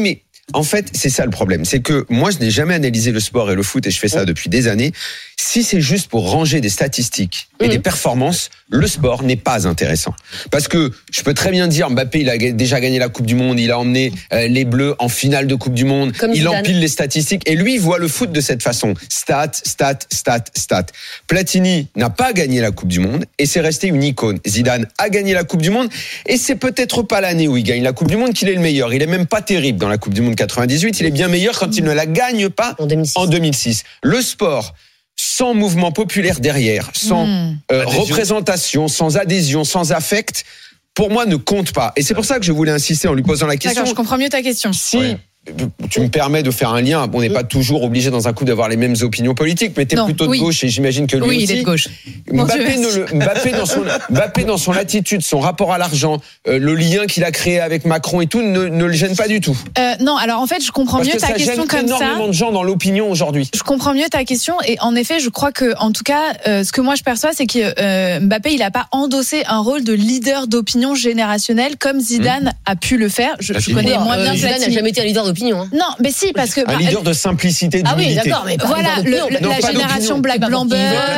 Speaker 5: En fait, c'est ça le problème. C'est que moi, je n'ai jamais analysé le sport et le foot et je fais ça depuis des années. Si c'est juste pour ranger des statistiques et mmh. des performances, le sport n'est pas intéressant. Parce que je peux très bien dire, Mbappé, il a déjà gagné la Coupe du Monde, il a emmené euh, les Bleus en finale de Coupe du Monde, Comme il Zidane. empile les statistiques et lui, il voit le foot de cette façon. Stat, stat, stat, stat. Platini n'a pas gagné la Coupe du Monde et c'est resté une icône. Zidane a gagné la Coupe du Monde et c'est peut-être pas l'année où il gagne la Coupe du Monde qu'il est le meilleur. Il est même pas terrible dans la Coupe du Monde quatre-vingt-dix-huit, il est bien meilleur quand il ne la gagne pas en deux mille six. En deux mille six. Le sport, sans mouvement populaire derrière, sans mmh. euh, représentation, sans adhésion, sans affect, pour moi ne compte pas. Et c'est pour ça que je voulais insister en lui posant la question.
Speaker 6: D'accord, je comprends mieux ta question.
Speaker 5: Si ouais. tu me permets de faire un lien, on n'est pas toujours obligé dans un coup d'avoir les mêmes opinions politiques, mais t'es non, plutôt de oui. gauche et j'imagine que lui
Speaker 6: oui,
Speaker 5: aussi.
Speaker 6: Oui, il est de gauche.
Speaker 5: Mbappé, ne le, Mbappé, dans son, Mbappé dans son attitude, son rapport à l'argent, euh, le lien qu'il a créé avec Macron et tout, ne, ne le gêne pas du tout.
Speaker 6: Euh, non, alors en fait, je comprends
Speaker 5: Parce
Speaker 6: mieux
Speaker 5: que
Speaker 6: ta
Speaker 5: ça
Speaker 6: question
Speaker 5: gêne
Speaker 6: comme ça.
Speaker 5: énormément de gens dans l'opinion aujourd'hui.
Speaker 6: Je comprends mieux ta question et en effet, je crois que, en tout cas, euh, ce que moi je perçois, c'est que euh, Mbappé, il n'a pas endossé un rôle de leader d'opinion générationnelle comme Zidane mmh. a pu le faire. Je, je connais moins bien
Speaker 3: euh, Zidane n'a jamais été un leader d'opinion. Hein.
Speaker 6: Non, mais si, parce que
Speaker 5: un bah, leader de simplicité, d'humilité.
Speaker 3: Ah oui, d'accord, mais
Speaker 6: voilà, le, le, non, la génération Black Blamber.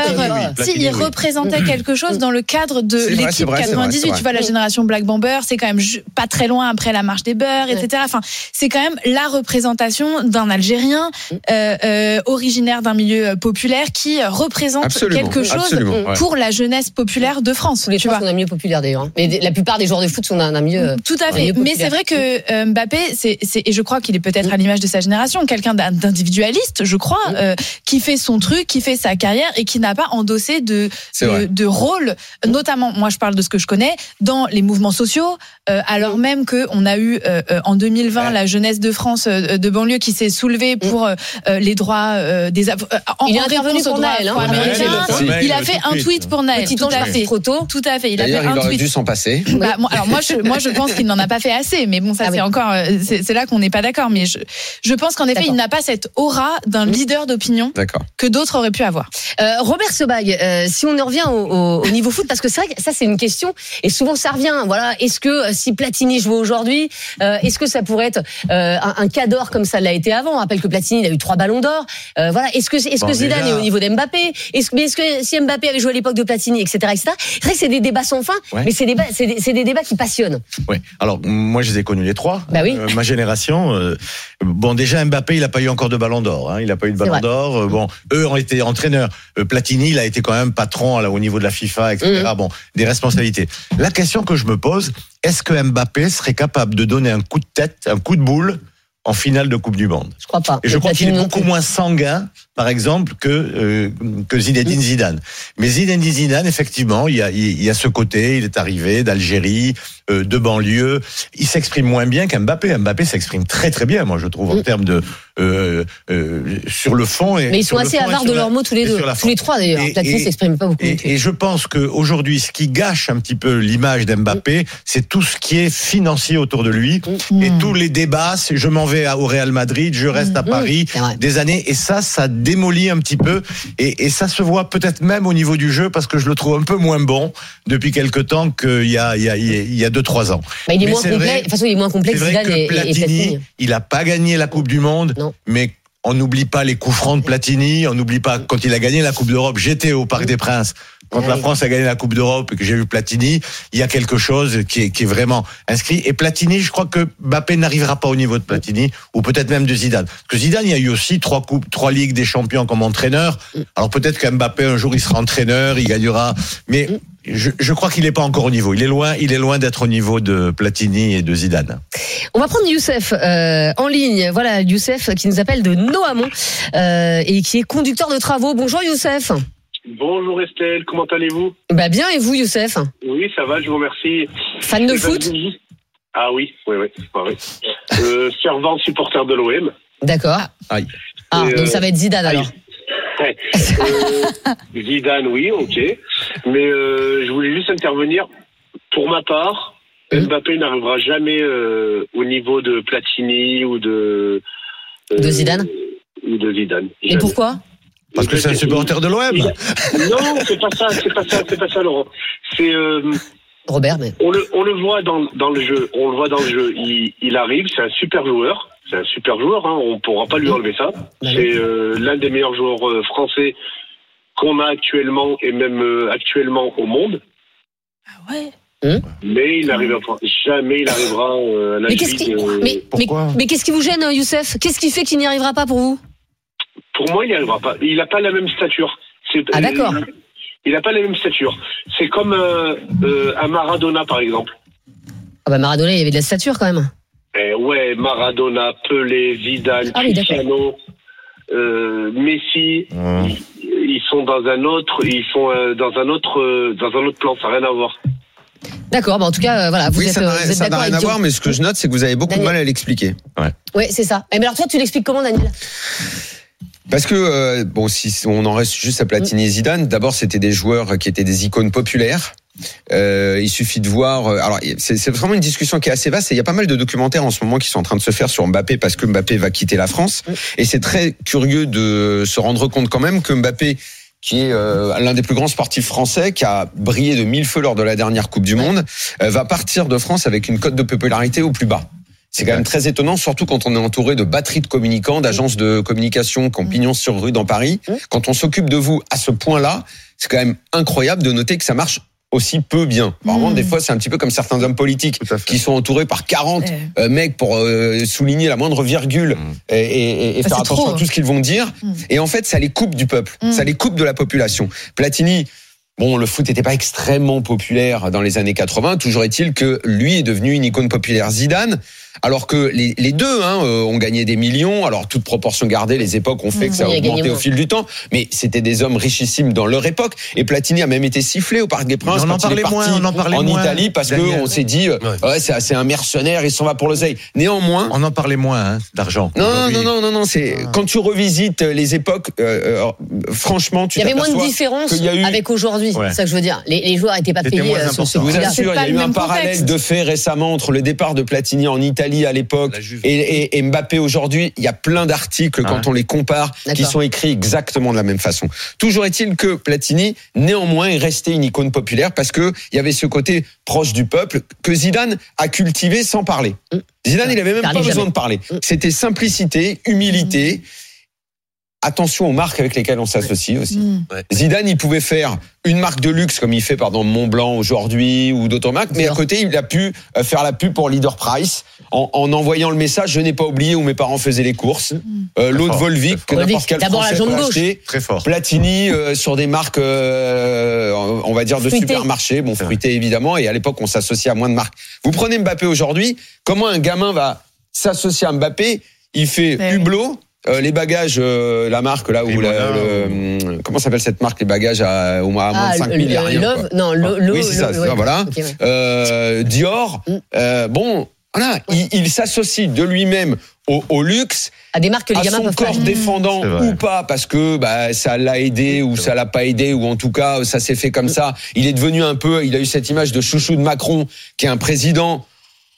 Speaker 6: Si, il représentait quelque chose dans le cadre de c'est l'équipe vrai, quatre-vingt-dix-huit. Tu vois, la génération Black Blamber, c'est quand même pas très loin après la marche des beurs, et cetera. Enfin, c'est quand même la représentation d'un Algérien euh, euh, originaire d'un milieu populaire qui représente absolument, quelque chose absolument, pour ouais. la jeunesse populaire de France.
Speaker 3: Les trois sont d'un milieu populaire d'ailleurs. Mais la plupart des joueurs de foot sont d'un milieu.
Speaker 6: Tout à fait. Mais c'est vrai que euh, Mbappé, c'est, c'est, et je crois qu'il est peut-être à l'image de sa génération, quelqu'un d'individualiste, je crois, mmh. euh, qui fait son truc, qui fait sa carrière et qui n'a pas endossé de, de, de rôle, notamment, moi je parle de ce que je connais, dans les mouvements sociaux, euh, alors même qu'on a eu euh, en deux mille vingt ouais. la jeunesse de France euh, de banlieue qui s'est soulevée pour euh, les droits euh, des... Euh,
Speaker 3: en, il est intervenu pour Naël. Hein,
Speaker 6: ouais, il a fait un tweet pour Naël. Tout à fait. Trop tôt. Tout à fait. Il a
Speaker 5: D'ailleurs,
Speaker 6: fait un
Speaker 5: il aurait
Speaker 6: tweet.
Speaker 5: dû s'en passer.
Speaker 6: Bah, moi, alors moi je, moi je pense qu'il n'en a pas fait assez, mais bon ça ah c'est oui. encore, c'est, c'est là qu'on n'est pas d'accord. Mais je, je pense qu'en effet D'accord. il n'a pas cette aura d'un leader d'opinion D'accord. que d'autres auraient pu avoir.
Speaker 3: Euh, Robert Sebag, euh, si on en revient au, au, au niveau foot, parce que c'est vrai que ça c'est une question et souvent ça revient. Voilà, est-ce que si Platini jouait aujourd'hui, euh, est-ce que ça pourrait être euh, un, un cas d'or comme ça l'a été avant? On rappelle que Platini il a eu trois ballons d'or. Euh, voilà, est-ce que est-ce bon, que Zidane déjà... est au niveau d'Mbappé? Est-ce, mais est-ce que si Mbappé avait joué à l'époque de Platini, et cetera, et cetera. C'est vrai que c'est des débats sans fin, ouais. mais c'est des, c'est, des, c'est des débats qui passionnent.
Speaker 7: Oui. Alors moi je les ai connus les trois.
Speaker 3: Bah oui.
Speaker 7: Euh, ma génération. Euh, bon déjà Mbappé il a pas eu encore de ballon d'or. Hein. Il a pas eu de ballon d'or. Euh, bon eux ont été entraîneurs. Euh, Platini il a été quand même patron là, au niveau de la FIFA, et cetera. Mmh. Bon des responsabilités. La question que je me pose, est-ce que Mbappé serait capable de donner un coup de tête, un coup de boule en finale de Coupe du Monde?
Speaker 3: Je crois pas.
Speaker 7: Et je crois qu'il est beaucoup moins sanguin, par exemple, que euh, que Zinedine Zidane. Mais Zinedine Zidane, effectivement, il y a il y a ce côté, il est arrivé d'Algérie, euh, de banlieue, il s'exprime moins bien qu'Mbappé. Mbappé s'exprime très très bien, moi je trouve, en termes de euh, euh, sur le fond. Et
Speaker 3: mais ils sont assez avares de leurs mots tous les deux, tous les trois d'ailleurs. Platini s'exprime pas beaucoup.
Speaker 7: Et, et je pense que aujourd'hui, ce qui gâche un petit peu l'image d'Mbappé, mmh. c'est tout ce qui est financier autour de lui mmh. et tous les débats. C'est, je m'en vais au Real Madrid, je reste mmh. à Paris mmh. des années, et ça, ça démolit un petit peu, et, et ça se voit peut-être même au niveau du jeu, parce que je le trouve un peu moins bon depuis quelque temps qu'il y a il y a il y a deux trois ans.
Speaker 3: Bah, il est mais moins complet. De toute façon, il est moins complet que Zidane et,
Speaker 7: Platini,
Speaker 3: et Platini.
Speaker 7: Il a pas gagné la Coupe du Monde, non. mais on n'oublie pas les coups francs de Platini, on n'oublie pas quand il a gagné la Coupe d'Europe. J'étais au Parc des Princes quand ah, la oui. France a gagné la Coupe d'Europe et que j'ai vu Platini. Il y a quelque chose qui est, qui est vraiment inscrit. Et Platini, je crois que Mbappé n'arrivera pas au niveau de Platini, ou peut-être même de Zidane. Parce que Zidane, il y a eu aussi trois coupes, trois ligues des champions comme entraîneur. Alors peut-être qu'Mbappé un jour il sera entraîneur, il gagnera. Mais Je, je crois qu'il n'est pas encore au niveau. Il est loin, il est loin d'être au niveau de Platini et de Zidane.
Speaker 3: On va prendre Youssef euh, en ligne. Voilà, Youssef qui nous appelle de Noamont euh, et qui est conducteur de travaux. Bonjour Youssef.
Speaker 12: Bonjour Estelle, comment allez-vous?
Speaker 3: Bah bien, et vous Youssef?
Speaker 12: Oui, ça va, je vous remercie.
Speaker 3: Fan de foot?
Speaker 12: Ah oui, oui, oui. oui. Euh, servant supporter de l'O M.
Speaker 3: D'accord. Aïe. Ah, et donc euh, ça va être Zidane alors.
Speaker 12: Ouais. Euh, Zidane, oui, ok. Mais euh, je voulais juste intervenir. Pour ma part, mmh. Mbappé n'arrivera jamais euh, au niveau de Platini ou de...
Speaker 3: Euh, de Zidane
Speaker 12: Ou de Zidane.
Speaker 3: Et jamais. Pourquoi?
Speaker 7: Parce que c'est un supporter de l'O M.
Speaker 12: Non, c'est pas ça, c'est pas ça, c'est pas ça, Laurent. C'est... Euh,
Speaker 3: Robert, mais...
Speaker 12: On le, on le voit dans, dans le jeu, on le voit dans le jeu. Il, il arrive, c'est un super joueur. c'est un super joueur, hein, on ne pourra pas lui enlever ça. C'est euh, l'un des meilleurs joueurs euh, français qu'on a actuellement et même euh, actuellement au monde.
Speaker 6: Ah ouais.
Speaker 3: Hum
Speaker 12: Mais il n'arrivera jamais, il arrivera euh, à la
Speaker 3: mais qu'est-ce qui,
Speaker 12: de...
Speaker 3: mais, mais, mais qu'est-ce qui vous gêne, Youssef? Qu'est-ce qui fait qu'il n'y arrivera pas pour vous?
Speaker 12: Pour moi, il n'y arrivera pas. Il n'a pas la même stature. C'est,
Speaker 3: ah d'accord.
Speaker 12: Euh, il n'a pas la même stature. C'est comme euh, euh, un Maradona, par exemple.
Speaker 3: Ah bah Maradona, il y avait de la stature quand même.
Speaker 12: Eh ouais, Maradona, Pelé, Zidane, ah, Cristiano, oui, euh, Messi, mmh. ils, ils sont dans un autre, ils sont euh, dans un autre, euh, dans un autre plan. Ça n'a rien à voir.
Speaker 3: D'accord, bah en tout cas, euh, voilà, vous
Speaker 5: oui,
Speaker 3: êtes,
Speaker 5: ça n'a,
Speaker 3: vous êtes
Speaker 5: ça n'a rien à voir, mais ce que je note, c'est que vous avez beaucoup Daniel. de mal à l'expliquer.
Speaker 3: Ouais, ouais c'est ça. Mais alors toi, tu l'expliques comment, Daniel?
Speaker 5: Parce que, euh, bon, si on en reste juste à Platini et Zidane, d'abord, c'était des joueurs qui étaient des icônes populaires. Euh, il suffit de voir. Alors, c'est, c'est vraiment une discussion qui est assez vaste. Et il y a pas mal de documentaires en ce moment qui sont en train de se faire sur Mbappé parce que Mbappé va quitter la France. Et c'est très curieux de se rendre compte quand même que Mbappé, qui est euh, l'un des plus grands sportifs français, qui a brillé de mille feux lors de la dernière Coupe du Monde, euh, va partir de France avec une cote de popularité au plus bas. C'est quand même très étonnant, surtout quand on est entouré de batteries de communicants, d'agences de communication qui ont pignon sur rue dans Paris. Quand on s'occupe de vous à ce point-là, c'est quand même incroyable de noter que ça marche aussi peu bien. Vraiment, mmh. des fois, c'est un petit peu comme certains hommes politiques qui sont entourés par quarante euh. Euh, mecs pour euh, souligner la moindre virgule mmh. et, et, et faire attention trop. à tout ce qu'ils vont dire. Mmh. Et en fait, ça les coupe du peuple, mmh. ça les coupe de la population. Platini, bon, le foot n'était pas extrêmement populaire dans les années quatre-vingts. Toujours est-il que lui est devenu une icône populaire. Zidane, alors que les, les deux hein, euh, ont gagné des millions. Alors, toute proportion gardée, les époques ont fait mmh, que ça a augmenté au fil du temps. Mais c'était des hommes richissimes dans leur époque. Et Platini a même été sifflé au Parc des Princes
Speaker 7: on
Speaker 5: quand
Speaker 7: en parlait
Speaker 5: il est parti
Speaker 7: moins, on en parlait
Speaker 5: en
Speaker 7: moins,
Speaker 5: Italie parce
Speaker 7: Daniel.
Speaker 5: qu'on s'est dit, euh, ouais, ouais c'est, c'est un mercenaire, il s'en va pour l'oseille. Néanmoins...
Speaker 7: On en parlait moins, hein, d'argent.
Speaker 5: Non, non, non, non, non, c'est... Ah. Quand tu revisites les époques, euh, euh, franchement, tu
Speaker 3: il y avait moins de différence eu... avec aujourd'hui, ouais. c'est ça que je veux dire. Les, les joueurs n'étaient pas C'était payés sur ce
Speaker 5: coup-là. Je vous assure, il y a eu un parallèle de fait récemment entre le départ de Platini en Italie à l'époque et, et, et Mbappé aujourd'hui. Il y a plein d'articles ah. quand on les compare D'accord. qui sont écrits exactement de la même façon. Toujours est-il que Platini, néanmoins, est resté une icône populaire parce que il y avait ce côté proche du peuple que Zidane a cultivé sans parler. Mmh. Zidane, il avait même Parlez pas jamais. besoin de parler. Mmh. C'était simplicité, humilité. Mmh. Attention aux marques avec lesquelles on s'associe aussi. Mmh. Zidane, il pouvait faire une marque de luxe comme il fait par exemple Montblanc aujourd'hui ou d'autres marques, mais à côté, il a pu faire la pub pour Leader Price en, en envoyant le message « Je n'ai pas oublié où mes parents faisaient les courses mmh. ». Euh, l'eau de Volvic que Volvic. n'importe quel D'abord Français peut acheter. Très fort. Platini euh, sur des marques, euh, on va dire de fruité. supermarché, bon fruité évidemment, et à l'époque on s'associait à moins de marques. Vous prenez Mbappé aujourd'hui, comment un gamin va s'associer à Mbappé? Il fait mais Hublot. Oui. Euh, les bagages, euh, la marque là où la, le, comment s'appelle cette marque, les bagages à au moins, à moins ah, de cinq mille, il y a rien. Love, non, le, le, oui c'est ça, le, c'est ça, voilà. Okay, ouais. euh, Dior, euh, bon, voilà, ouais. il, il s'associe de lui-même au, au luxe,
Speaker 3: à des marques que les
Speaker 5: à
Speaker 3: gamins
Speaker 5: son
Speaker 3: peuvent
Speaker 5: corps défendant ou pas, parce que bah ça l'a aidé ou ça l'a pas aidé, ou en tout cas ça s'est fait comme ça. Il est devenu un peu, il a eu cette image de chouchou de Macron, qui est un président.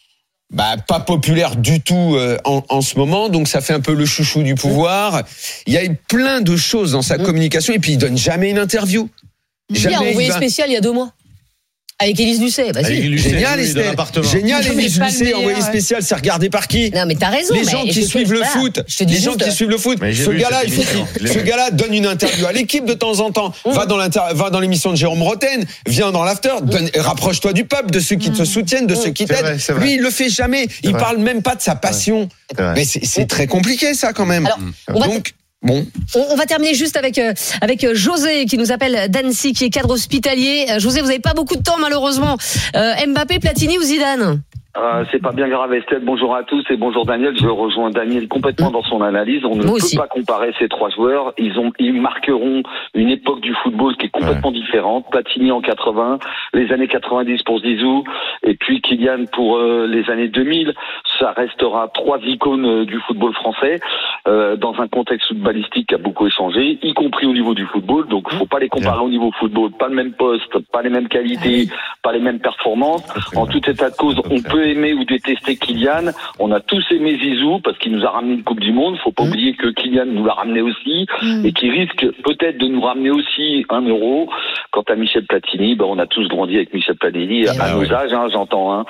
Speaker 5: Bah, pas populaire du tout euh, en, en ce moment, donc ça fait un peu le chouchou du pouvoir. Il y a eu plein de choses dans sa mmh. communication, et puis il donne jamais une interview.
Speaker 3: Jamais. Il a envoyé va... spécial il y a deux mois. Avec Élise Lucet, vas-y. Avec Lucet,
Speaker 5: génial, Estelle. Génial, Élise Lucet, envoyé spécial, c'est regardé par qui?
Speaker 3: Non, mais t'as raison.
Speaker 5: Les gens qui suivent le foot. Les gens qui suivent le foot. Ce gars-là, il faut ce gars-là donne une interview à l'équipe de temps en temps. Va dans l'inter, va dans l'émission de Jérôme Roten, viens dans l'after, donne, rapproche-toi du peuple, de ceux qui te soutiennent, de ceux qui t'aident. Lui, il le fait jamais. Il parle même pas de sa passion. Mais c'est, c'est très compliqué, ça, quand même. Donc, bon.
Speaker 3: On, on va terminer juste avec euh, avec José qui nous appelle d'Annecy, qui est cadre hospitalier. Euh, José, vous n'avez pas beaucoup de temps malheureusement. Euh, Mbappé, Platini ou Zidane?
Speaker 13: Euh, c'est pas bien grave, Estelle. Bonjour à tous et bonjour Daniel. Je rejoins Daniel complètement dans son analyse. On ne Moi peut aussi. pas comparer ces trois joueurs. Ils ont, ils marqueront une époque du football qui est complètement ouais. différente. Platini en quatre-vingts, les années quatre-vingt-dix pour Zizou, et puis Kylian pour euh, les années deux mille. Ça restera trois icônes euh, du football français euh, dans un contexte footballistique qui a beaucoup échangé, y compris au niveau du football. Donc, faut pas les comparer au niveau football. Pas le même poste, pas les mêmes qualités, pas les mêmes performances. En tout état de cause, on peut aimer ou détester Kylian. On a tous aimé Zizou parce qu'il nous a ramené une Coupe du Monde. Faut pas mmh. oublier que Kylian nous l'a ramené aussi mmh. et qui risque peut-être de nous ramener aussi un euro. Quant à Michel Platini, ben on a tous grandi avec Michel Platini et à ah nos ouais. âges, hein, j'entends. Hein.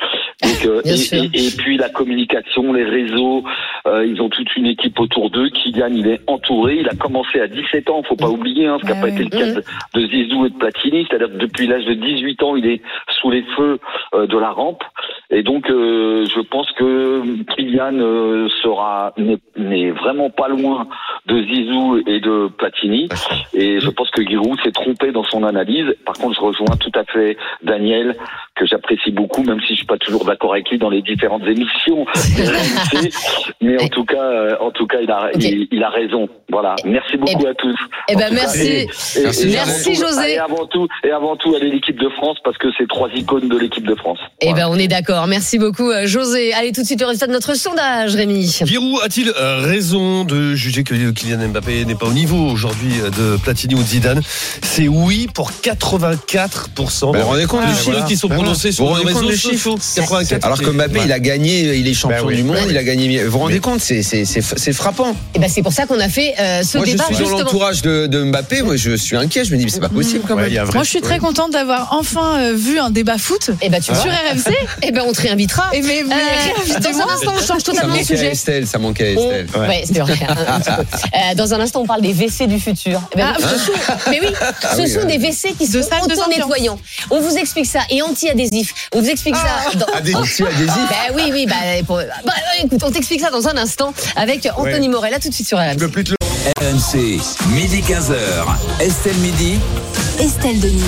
Speaker 13: Donc, euh,
Speaker 3: Bien
Speaker 13: et,
Speaker 3: sûr.
Speaker 13: et, et puis la communication, les réseaux, euh, ils ont toute une équipe autour d'eux. Kylian, il est entouré. Il a commencé à dix-sept ans, faut pas oublier, hein, ce qui n'a
Speaker 6: Ah
Speaker 13: pas
Speaker 6: oui.
Speaker 13: été le cas
Speaker 3: Mmh.
Speaker 13: de, de Zizou et de Platini. C'est-à-dire que depuis l'âge de dix-huit ans, il est sous les feux euh, de la rampe. Et donc, euh, je pense que Kylian euh, sera n'est, n'est vraiment pas loin de Zizou et de Platini. Et je pense que Giroud s'est trompé dans son analyse. Par contre, je rejoins tout à fait Daniel, que j'apprécie beaucoup, même si je suis pas toujours d'accord avec lui dans les différentes émissions de R M C. Mais en tout cas, euh, en tout cas, il a,
Speaker 3: Ok.
Speaker 13: il, il a raison. Voilà. Merci beaucoup à tous.
Speaker 3: Eh
Speaker 13: En
Speaker 3: ben,
Speaker 13: tout cas,
Speaker 3: merci.
Speaker 13: et- et-
Speaker 3: Merci,
Speaker 13: et
Speaker 3: Merci,
Speaker 13: avant tout-
Speaker 3: José.
Speaker 13: Et avant tout, et avant tout, allez l'équipe de France parce que c'est trois icônes de l'équipe de France.
Speaker 3: Eh ben, on est d'accord. Merci beaucoup, euh, José. Allez, tout de suite, le résultat de notre sondage, Rémi.
Speaker 4: Giroud a-t-il euh, raison de juger que Kylian Mbappé n'est pas au niveau aujourd'hui euh, de Platini ou de Zidane? C'est oui pour quatre-vingt-quatre pour cent.
Speaker 5: Ben, vous vous rendez compte
Speaker 4: des
Speaker 5: du
Speaker 4: chiffres
Speaker 5: chiffre
Speaker 4: qui sont
Speaker 7: Ben,
Speaker 4: prononcés
Speaker 5: Vous
Speaker 4: sur
Speaker 5: vous
Speaker 4: les
Speaker 5: rendez compte
Speaker 4: réseaux
Speaker 5: des
Speaker 4: sociaux.
Speaker 5: chiffres
Speaker 4: quatre-vingt-quatre.
Speaker 5: Alors que Mbappé, il a gagné, il est champion
Speaker 7: Ben oui.
Speaker 5: du monde,
Speaker 3: Ouais.
Speaker 5: il a gagné. Vous vous rendez compte, c'est c'est c'est c'est frappant.
Speaker 3: Eh ben, c'est pour ça qu'on a fait euh, ce
Speaker 5: Moi, je
Speaker 3: débat,
Speaker 5: suis dans
Speaker 3: justement.
Speaker 5: l'entourage de, de Mbappé. Moi, je suis inquiet. Je me dis, mais c'est pas possible quand
Speaker 7: Ouais,
Speaker 5: même.
Speaker 7: il y a un vrai-
Speaker 6: Moi, je suis très contente d'avoir enfin euh, vu un débat foot
Speaker 3: Eh ben, tu vois.
Speaker 6: sur R M C.
Speaker 3: Eh ben, on te réinvitera.
Speaker 6: Et mais, mais
Speaker 3: Euh, dans un instant, on change
Speaker 5: Ça
Speaker 3: totalement de
Speaker 5: manquait à
Speaker 3: sujet.
Speaker 5: Estelle, ça manquait à
Speaker 3: On-
Speaker 5: Estelle.
Speaker 3: Ouais, c'est vrai. un- un petit peu. Euh, dans un instant, on parle des W C du futur. Eh ben,
Speaker 6: Ah.
Speaker 3: ce sont, mais oui, ce
Speaker 5: oui,
Speaker 3: sont
Speaker 5: ouais.
Speaker 3: des W C qui
Speaker 6: De
Speaker 3: sont
Speaker 6: salles de
Speaker 3: auto-nettoyants. On vous explique ça et anti-adhésif. On vous explique ça. Dans...
Speaker 5: Anti-adhésif.
Speaker 3: Bah oui, oui, bah, pour... bah, écoute, on t'explique ça dans un instant avec Anthony Morel. Là, tout de suite sur R M C.
Speaker 2: R M C, midi quinze heures. Estelle Midi.
Speaker 1: Estelle Denis.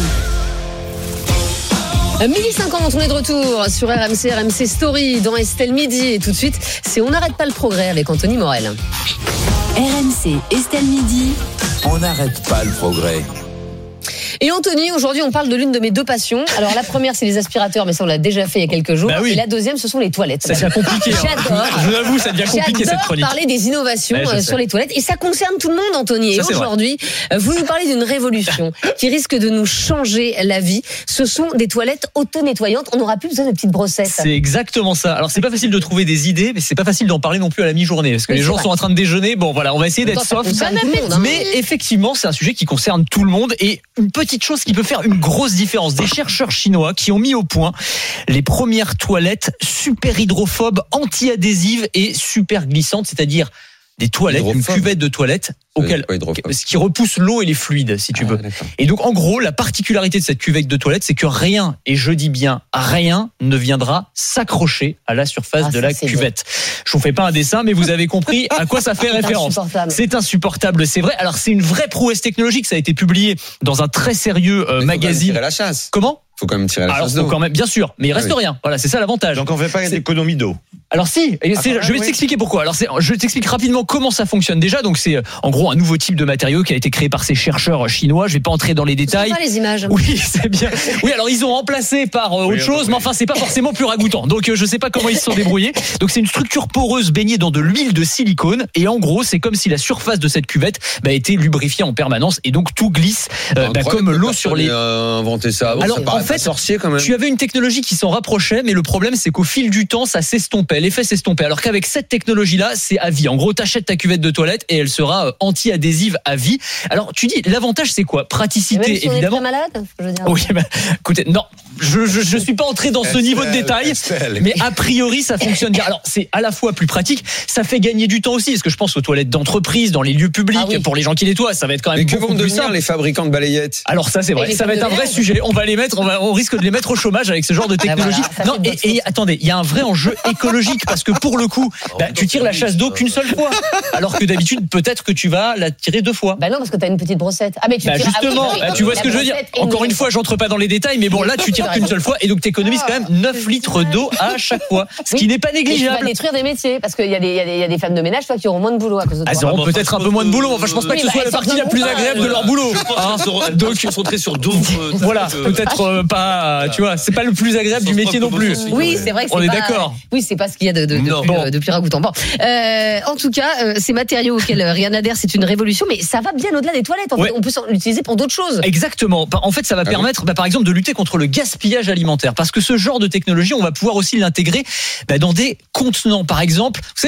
Speaker 3: Euh, Midi cinquante, on est de retour sur R M C, R M C Story dans Estelle Midi. Et tout de suite, c'est On n'arrête pas le progrès avec Anthony Morel.
Speaker 1: R M C, Estelle Midi.
Speaker 2: On n'arrête pas le progrès.
Speaker 3: Et Anthony, aujourd'hui, on parle de l'une de mes deux passions. Alors, la première, c'est les aspirateurs, mais ça, on l'a déjà fait il y a quelques jours.
Speaker 14: Bah oui.
Speaker 3: Et la deuxième, ce sont les toilettes.
Speaker 14: Ça devient compliqué. hein.
Speaker 3: J'adore.
Speaker 14: Je l'avoue, ça devient compliqué cette
Speaker 3: J'adore
Speaker 14: chronique.
Speaker 3: parler des innovations
Speaker 14: Ouais, je
Speaker 3: euh,
Speaker 14: sais.
Speaker 3: sur les toilettes. Et ça concerne tout le monde, Anthony.
Speaker 14: Ça,
Speaker 3: Et
Speaker 14: c'est vrai.
Speaker 3: aujourd'hui, euh, vous nous parlez d'une révolution qui risque de nous changer la vie. Ce sont des toilettes auto-nettoyantes. On n'aura plus besoin de petites brossettes.
Speaker 14: C'est exactement ça. Alors c'est pas facile de trouver des idées, mais c'est pas facile d'en parler non plus à la mi-journée, parce que
Speaker 3: Oui,
Speaker 14: les
Speaker 3: c'est
Speaker 14: gens
Speaker 3: vrai.
Speaker 14: sont en train de déjeuner. Bon voilà, on va essayer d'être
Speaker 3: Pourtant, ça
Speaker 14: soft.
Speaker 3: concerne tout le monde, hein.
Speaker 14: Mais effectivement, c'est un sujet qui concerne tout le monde et une petite chose qui peut faire une grosse différence. Des chercheurs chinois qui ont mis au point les premières toilettes super hydrophobes, anti-adhésives et super glissantes, c'est-à-dire des toilettes, une
Speaker 5: Hydrophobe.
Speaker 14: cuvette de toilette auquel,
Speaker 5: Quoi, hydrophobe
Speaker 14: ce qui repousse l'eau et les fluides, si tu
Speaker 5: Ah,
Speaker 14: veux.
Speaker 5: d'accord.
Speaker 14: Et donc, en gros, la particularité de cette cuvette de toilette, c'est que rien, et je dis bien rien, ne viendra s'accrocher à la surface
Speaker 3: Ah,
Speaker 14: de
Speaker 3: ça,
Speaker 14: la
Speaker 3: c'est
Speaker 14: cuvette. Je vous fais pas un dessin, mais vous avez compris à quoi ça fait
Speaker 3: C'est
Speaker 14: référence.
Speaker 3: insupportable.
Speaker 14: C'est insupportable, c'est vrai. Alors, c'est une vraie prouesse technologique. Ça a été publié dans un très sérieux euh,
Speaker 5: Mais faut quand même
Speaker 14: magazine.
Speaker 5: tirer la chasse.
Speaker 14: Comment
Speaker 5: Faut quand même tirer la
Speaker 14: Alors,
Speaker 5: chasse
Speaker 14: faut
Speaker 5: d'eau.
Speaker 14: quand même, bien sûr, mais il reste
Speaker 5: Ah oui.
Speaker 14: rien. Voilà, c'est ça l'avantage.
Speaker 7: Donc on fait pas d'économie d'eau.
Speaker 14: Alors si, et c'est-
Speaker 7: Ah,
Speaker 14: je vais
Speaker 7: oui.
Speaker 14: t'expliquer pourquoi. Alors c'est, je t'explique rapidement comment ça fonctionne déjà. Donc c'est euh, en gros un nouveau type de matériau qui a été créé par ces chercheurs chinois. Je vais pas entrer dans les
Speaker 3: Ce sont
Speaker 14: détails.
Speaker 3: pas les images.
Speaker 14: Oui, c'est bien. Oui, alors ils ont remplacé par euh, autre
Speaker 7: Oui,
Speaker 14: chose,
Speaker 7: oui.
Speaker 14: mais enfin c'est pas forcément plus ragoûtant. Donc euh, je sais pas comment ils se sont débrouillés. Donc c'est une structure poreuse baignée dans de l'huile de silicone et en gros c'est comme si la surface de cette cuvette bah, était lubrifiée en permanence et donc tout glisse euh, bah,
Speaker 5: Incroyable
Speaker 14: comme
Speaker 5: que
Speaker 14: l'eau sur
Speaker 5: personne
Speaker 14: les.
Speaker 5: ait, euh, inventé ça. Avant,
Speaker 14: Alors,
Speaker 5: ça paraît
Speaker 14: en fait,
Speaker 5: pas sorcier quand même.
Speaker 14: Tu avais une technologie qui s'en rapprochait, mais le problème, c'est qu'au fil du temps, ça s'estompait. L'effet s'estompait. Alors qu'avec cette technologie-là, c'est à vie. En gros, t'achètes ta cuvette de toilette et elle sera euh, anti-adhésive à vie. Alors, tu dis, l'avantage, c'est quoi?
Speaker 3: Et même
Speaker 14: Praticité,
Speaker 3: si on est
Speaker 14: évidemment.
Speaker 3: très malade, je veux dire.
Speaker 14: Oui, bah, écoutez, non, je, je, je suis pas entré dans ce niveau de détail, mais a priori, ça fonctionne bien. Alors, c'est à la fois plus pratique, ça fait gagner du temps aussi, parce que je pense aux toilettes d'entreprise, dans les lieux publics,
Speaker 3: Ah oui.
Speaker 14: pour les gens qui nettoient, ça va être quand même
Speaker 5: Mais que
Speaker 14: beaucoup
Speaker 5: vont
Speaker 14: plus
Speaker 5: devenir
Speaker 14: simple.
Speaker 5: les fabricants de balayettes?
Speaker 14: Alors ça c'est
Speaker 3: Et
Speaker 14: vrai,
Speaker 3: les
Speaker 14: ça va
Speaker 3: femmes
Speaker 14: être un
Speaker 3: de
Speaker 14: vrai
Speaker 3: verre.
Speaker 14: sujet. On va les mettre, on, va, on risque de les mettre au chômage avec ce genre de technologie.
Speaker 3: voilà, ça
Speaker 14: non,
Speaker 3: fait
Speaker 14: et,
Speaker 3: votre
Speaker 14: et
Speaker 3: faute.
Speaker 14: attendez, il y a un vrai enjeu écologique parce que pour le coup, bah, tu tires la chasse d'eau qu'une seule fois, alors que d'habitude peut-être que tu vas la tirer deux fois.
Speaker 3: Bah non, parce que t'as une petite brossette. Ah, mais tu
Speaker 14: Bah
Speaker 3: tires- ah oui,
Speaker 14: justement,
Speaker 3: bah oui,
Speaker 14: bah, tu vois
Speaker 3: la
Speaker 14: ce que je veux dire.
Speaker 3: brossette est
Speaker 14: Encore une
Speaker 3: nouvelle.
Speaker 14: fois, j'entre pas dans les détails, mais bon là tu tires qu'une seule fois et donc t'économises quand même neuf litres d'eau à chaque fois, ce qui
Speaker 3: Oui.
Speaker 14: n'est pas
Speaker 3: Et tu vas
Speaker 14: négligeable.
Speaker 3: détruire des métiers, parce qu'il y, a des- il y, a des- il y a des femmes de ménage, toi, qui auront moins de boulot à cause de
Speaker 14: Elles
Speaker 3: toi.
Speaker 14: auront peut-être un peu moins de boulot. Enfin, je pense pas que
Speaker 3: Oui,
Speaker 14: ce soit
Speaker 3: bah,
Speaker 14: la partie la
Speaker 3: elles
Speaker 14: plus
Speaker 3: sortent
Speaker 14: agréable de
Speaker 3: pas,
Speaker 14: leur boulot. Hein.
Speaker 4: Donc, ils sont très sur d'autres.
Speaker 14: Voilà, peut-être euh, pas, tu vois, c'est pas le plus agréable du métier non plus.
Speaker 3: Oui, c'est vrai que c'est
Speaker 14: On est
Speaker 3: pas-
Speaker 14: d'accord.
Speaker 3: Oui, c'est pas ce qu'il y a de, de, de,
Speaker 4: Non.
Speaker 3: plus,
Speaker 14: Bon.
Speaker 3: euh, de plus ragoûtant. Bon, euh, en tout cas, euh, ces matériaux auxquels euh, rien n'adhère, c'est une révolution, mais ça va bien au-delà des toilettes. En fait,
Speaker 14: Ouais.
Speaker 3: on peut s'en- l'utiliser pour d'autres choses.
Speaker 14: Exactement. En fait, ça va
Speaker 5: Ah
Speaker 14: permettre, bah, par exemple, de lutter contre le gaspillage alimentaire. Parce que ce genre de technologie, on va pouvoir aussi l'intégrer bah, dans des contenants. Par exemple, vous savez, le,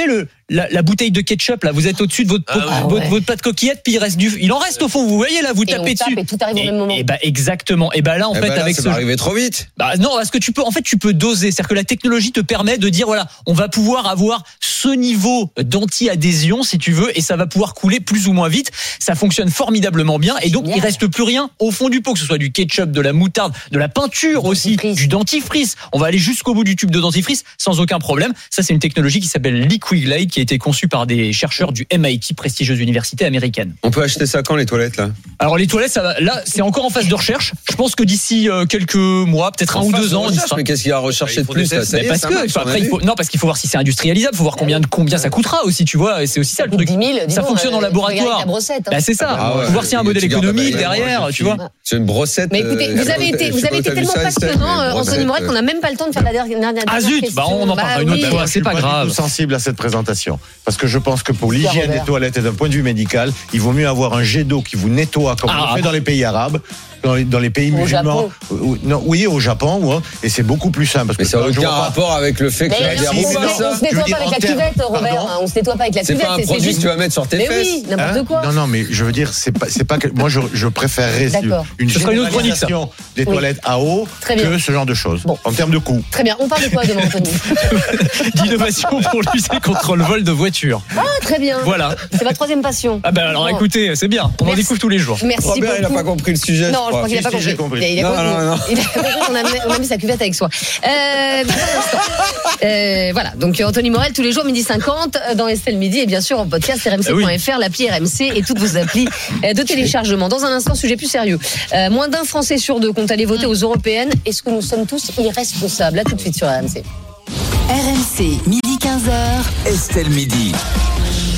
Speaker 14: la, la bouteille de ketchup, là, vous êtes au-dessus de votre,
Speaker 4: Ah
Speaker 14: pot-
Speaker 3: ouais.
Speaker 14: votre, votre plat de coquillettes, puis il reste du, il en reste au fond. Vous voyez là, vous
Speaker 3: Et on
Speaker 14: tapez
Speaker 3: tape
Speaker 14: dessus.
Speaker 3: et tout arrive au même moment.
Speaker 14: Et bah exactement. Et bah là, en
Speaker 5: Eh
Speaker 14: fait,
Speaker 5: ben là,
Speaker 14: avec
Speaker 5: ça
Speaker 14: ce,
Speaker 5: va arriver trop vite.
Speaker 14: bah non, parce que tu peux, en fait, tu peux doser. C'est-à-dire que la technologie te permet de dire, voilà, on va pouvoir avoir ce niveau d'anti-adhésion, si tu veux, et ça va pouvoir couler plus ou moins vite. Ça fonctionne formidablement bien. Et donc,
Speaker 3: Génial.
Speaker 14: il reste plus rien au fond du pot, que ce soit du ketchup, de la moutarde, de la peinture aussi,
Speaker 3: dentifrice.
Speaker 14: du dentifrice. On va aller jusqu'au bout du tube de dentifrice sans aucun problème. Ça, c'est une technologie qui s'appelle Liquiglide, qui a été conçue par des chercheurs du M I T, prestigieuse université américaine.
Speaker 5: On peut acheter ça quand, les toilettes, là?
Speaker 14: Alors, les toilettes, ça va, là, c'est encore en phase de recherche. Je pense que d'ici euh, quelques mois, peut-être un ou deux ans, on y sera.
Speaker 5: Mais qu'est-ce qu'il y a à rechercher de plus, là? Ça y
Speaker 14: Mais
Speaker 5: est,
Speaker 14: parce
Speaker 5: ça
Speaker 14: que
Speaker 5: marche,
Speaker 14: enfin,
Speaker 5: on a
Speaker 14: après, il
Speaker 5: vu.
Speaker 14: faut, non, parce qu'il faut voir si c'est industrialisable, il faut voir combien de combien ça coûtera aussi, tu vois. Et c'est aussi ça le truc.
Speaker 3: dix mille, dis
Speaker 14: Ça
Speaker 3: donc,
Speaker 14: fonctionne en
Speaker 3: euh,
Speaker 14: laboratoire.
Speaker 3: tu regardes ta brossette, hein.
Speaker 14: Bah, c'est ça.
Speaker 5: Ah ouais,
Speaker 14: faut voir s'il y a un
Speaker 5: tu
Speaker 14: modèle
Speaker 5: gardes,
Speaker 14: économique
Speaker 5: bah,
Speaker 14: derrière,
Speaker 5: moi,
Speaker 14: tu vois.
Speaker 5: C'est une brossette.
Speaker 3: Mais écoutez,
Speaker 5: euh,
Speaker 3: vous avez
Speaker 5: je
Speaker 3: été,
Speaker 5: sais
Speaker 3: vous
Speaker 5: pas
Speaker 3: avez
Speaker 5: où
Speaker 3: été
Speaker 5: t'as vu
Speaker 3: tellement
Speaker 5: ça, Estelle,
Speaker 3: passionnant,
Speaker 5: mais
Speaker 3: euh,
Speaker 5: brossette,
Speaker 3: Anthony Morel,
Speaker 5: euh,
Speaker 3: qu'on n'a même pas le temps de faire la dernière, dernière
Speaker 14: Ah,
Speaker 3: dernière
Speaker 14: zut,
Speaker 3: question.
Speaker 14: bah, on en parlera une autre
Speaker 3: oui.
Speaker 14: fois.
Speaker 7: Je
Speaker 14: c'est
Speaker 7: suis
Speaker 14: pas
Speaker 7: du
Speaker 14: grave.
Speaker 7: tout sensible à cette présentation parce que je pense que pour l'hygiène
Speaker 3: Robert.
Speaker 7: des toilettes et d'un point de vue médical, il vaut mieux avoir un jet d'eau qui vous nettoie comme
Speaker 14: Ah.
Speaker 7: on le fait dans les pays arabes. Dans les, dans les pays
Speaker 3: Au
Speaker 7: musulmans, ou- non, oui, au Japon, ouais, et c'est beaucoup plus simple. Parce
Speaker 5: Mais
Speaker 7: que
Speaker 5: ça n'a
Speaker 7: je
Speaker 5: aucun
Speaker 7: vois pas-
Speaker 5: rapport avec le fait que
Speaker 3: Mais
Speaker 5: tu as
Speaker 3: non,
Speaker 5: des
Speaker 7: si,
Speaker 3: on,
Speaker 7: mais
Speaker 5: roues,
Speaker 7: non.
Speaker 5: ça.
Speaker 3: on se
Speaker 7: Je veux
Speaker 3: nettoie
Speaker 7: dire,
Speaker 3: pas avec
Speaker 7: en
Speaker 3: la
Speaker 7: termes-
Speaker 3: cuvette, Robert.
Speaker 7: Pardon
Speaker 3: hein, On se nettoie pas avec la
Speaker 5: C'est
Speaker 3: cuvette.
Speaker 5: pas un
Speaker 3: c'est- c'est
Speaker 5: produit que
Speaker 3: juste-
Speaker 5: tu vas mettre sur tes
Speaker 3: Mais
Speaker 5: fesses.
Speaker 3: oui, n'importe
Speaker 7: Hein
Speaker 3: quoi.
Speaker 7: Non, non, mais je veux dire, c'est pas, c'est pas que moi je, je préférerais
Speaker 3: D'accord.
Speaker 7: une
Speaker 14: Ce serait une autre chronique, ça.
Speaker 7: généralisation des
Speaker 3: Oui.
Speaker 7: toilettes à eau
Speaker 3: Très bien.
Speaker 7: que ce genre de choses.
Speaker 3: Bon.
Speaker 7: En termes de coût.
Speaker 3: Très bien. On parle de quoi demain, Anthony?
Speaker 14: D'innovation pour lutter contre le vol de voitures.
Speaker 3: Ah, très bien.
Speaker 14: Voilà.
Speaker 3: C'est ma troisième passion.
Speaker 14: Ah ben alors
Speaker 3: Bon.
Speaker 14: écoutez, c'est bien. On en
Speaker 3: Merci.
Speaker 14: découvre tous les jours.
Speaker 3: Merci
Speaker 5: Robert, il n'a
Speaker 3: beaucoup.
Speaker 5: pas compris le sujet.
Speaker 3: Non, je crois qu'il n'a pas
Speaker 7: Si, si, j'ai
Speaker 3: compris.
Speaker 7: compris.
Speaker 3: Il a
Speaker 5: Non,
Speaker 3: compris.
Speaker 5: non, non.
Speaker 3: Il a compris qu'on a, mis- on a mis sa cuvette avec soi. Euh, dans un instant. Euh, voilà, donc Anthony Morel tous les jours midi cinquante dans Estelle Midi et bien sûr en podcast R M C point F R, l'appli R M C et toutes vos applis euh, de téléchargement. Dans un instant, sujet plus sérieux. Euh, moins d'un Français sur deux compte aller voter aux européennes. Est-ce que nous sommes tous irresponsables? À tout de suite sur R M C.
Speaker 1: R M C, midi quinze heures.
Speaker 2: Estelle Midi.